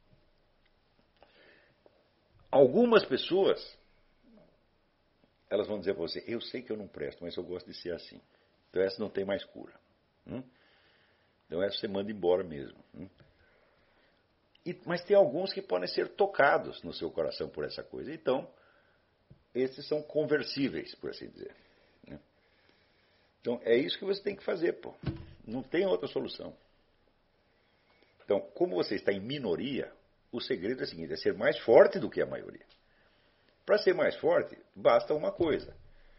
algumas pessoas, elas vão dizer para você, eu sei que eu não presto, mas eu gosto de ser assim. Então essa não tem mais cura. Hum? Então essa você manda embora mesmo. Hum? E, mas tem alguns que podem ser tocados no seu coração por essa coisa. Então, esses são conversíveis, por assim dizer. Né? Então é isso que você tem que fazer, pô. Não tem outra solução. Então, como você está em minoria, o segredo é o seguinte, é ser mais forte do que a maioria. Para ser mais forte, basta uma coisa.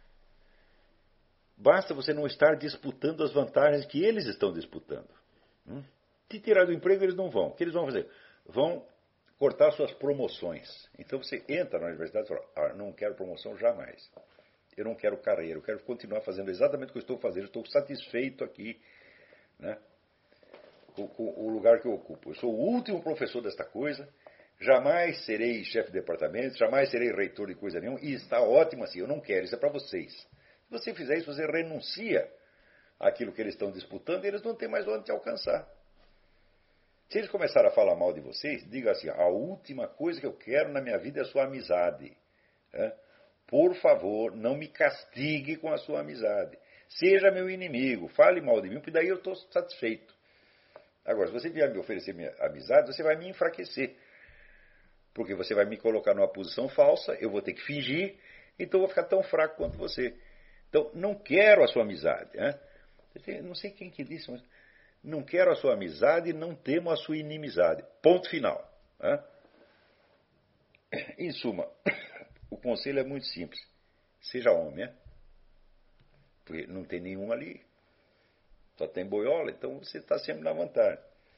Basta você não estar disputando as vantagens que eles estão disputando. Hum? Te tirar do emprego, eles não vão. O que eles vão fazer? Vão cortar suas promoções. Então você entra na universidade e fala, ah, não quero promoção jamais. Eu não quero carreira, eu quero continuar fazendo exatamente o que eu estou fazendo, eu estou satisfeito aqui, né, com, com o lugar que eu ocupo. Eu sou o último professor desta coisa, jamais serei chefe de departamento, jamais serei reitor de coisa nenhuma, e está ótimo assim, eu não quero, isso é para vocês. Se você fizer isso, você renuncia àquilo que eles estão disputando e eles não têm mais onde te alcançar. Se eles começarem a falar mal de vocês, diga assim, a última coisa que eu quero na minha vida é a sua amizade. Né? Por favor, não me castigue com a sua amizade. Seja meu inimigo, fale mal de mim, porque daí eu estou satisfeito. Agora, se você vier me oferecer minha amizade, você vai me enfraquecer. Porque você vai me colocar numa posição falsa, eu vou ter que fingir, então eu vou ficar tão fraco quanto você. Então, não quero a sua amizade. Né? Não sei quem que disse, mas não quero a sua amizade e não temo a sua inimizade. Ponto final. Né? Em suma, o conselho é muito simples. Seja homem, né? Porque não tem nenhum ali. Só tem boiola, então você está sempre na vantagem.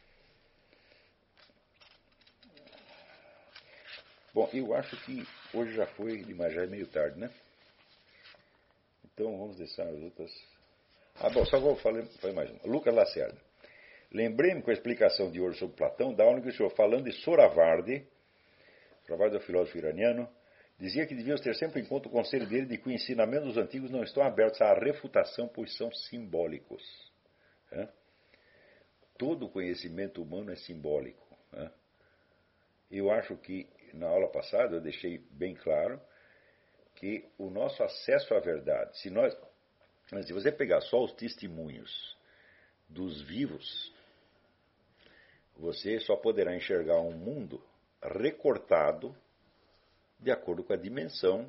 Bom, eu acho que hoje já foi demais, já é meio tarde, né? Então vamos deixar as outras. Ah, bom, só vou falar, falar mais uma. Lucas Lacerda. Lembrei-me com a explicação de hoje sobre Platão, da aula que o senhor, falando de Soravardi, Soravardi é o filósofo iraniano, dizia que devíamos ter sempre em conta o conselho dele de que os ensinamentos dos antigos não estão abertos à refutação, pois são simbólicos. É? Todo conhecimento humano é simbólico. É? Eu acho que, na aula passada, eu deixei bem claro que o nosso acesso à verdade, se nós, se você pegar só os testemunhos dos vivos, você só poderá enxergar um mundo recortado de acordo com a dimensão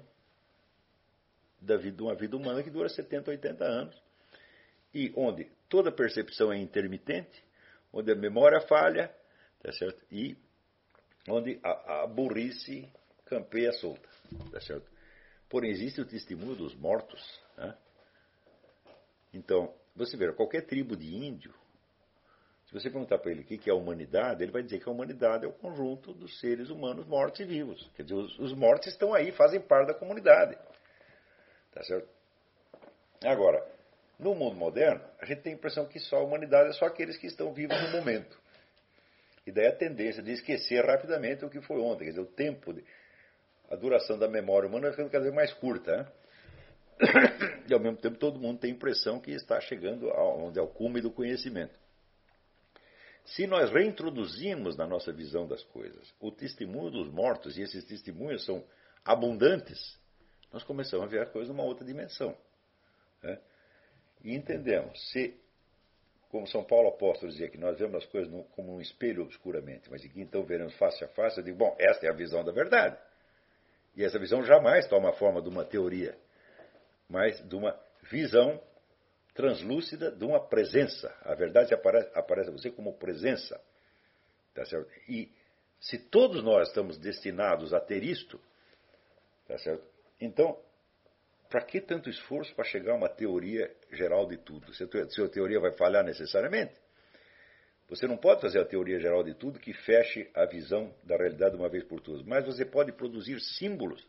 da vida, de uma vida humana que dura setenta, oitenta anos, e onde toda percepção é intermitente, onde a memória falha, tá certo? E onde a, a burrice campeia solta, tá certo? Porém, existe o testemunho dos mortos. Né? Então, você vê, qualquer tribo de índio, se você perguntar para ele o que é a humanidade, ele vai dizer que a humanidade é o conjunto dos seres humanos mortos e vivos. Quer dizer, os, os mortos estão aí, fazem parte da comunidade. Tá certo? Agora, no mundo moderno, a gente tem a impressão que só a humanidade é só aqueles que estão vivos no momento. E daí a tendência de esquecer rapidamente o que foi ontem. Quer dizer, o tempo, de, a duração da memória humana vai ficando cada vez mais curta. Né? E ao mesmo tempo todo mundo tem a impressão que está chegando onde é o cume do conhecimento. Se nós reintroduzimos na nossa visão das coisas o testemunho dos mortos, e esses testemunhos são abundantes, nós começamos a ver a coisa numa outra dimensão. Né? E entendemos, se, como São Paulo apóstolo dizia, que nós vemos as coisas no, como um espelho obscuramente, mas que então veremos face a face, eu digo, bom, esta é a visão da verdade. E essa visão jamais toma a forma de uma teoria, mas de uma visão translúcida de uma presença. A verdade aparece, aparece a você como presença. Tá certo? E se todos nós estamos destinados a ter isto, tá certo? Então, para que tanto esforço para chegar a uma teoria geral de tudo? Se a sua teoria vai falhar necessariamente, você não pode fazer a teoria geral de tudo que feche a visão da realidade de uma vez por todas, mas você pode produzir símbolos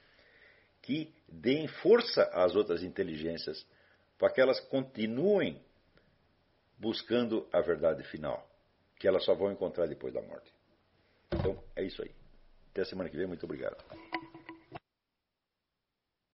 que deem força às outras inteligências para que elas continuem buscando a verdade final, que elas só vão encontrar depois da morte. Então, é isso aí. Até a semana que vem, muito obrigado.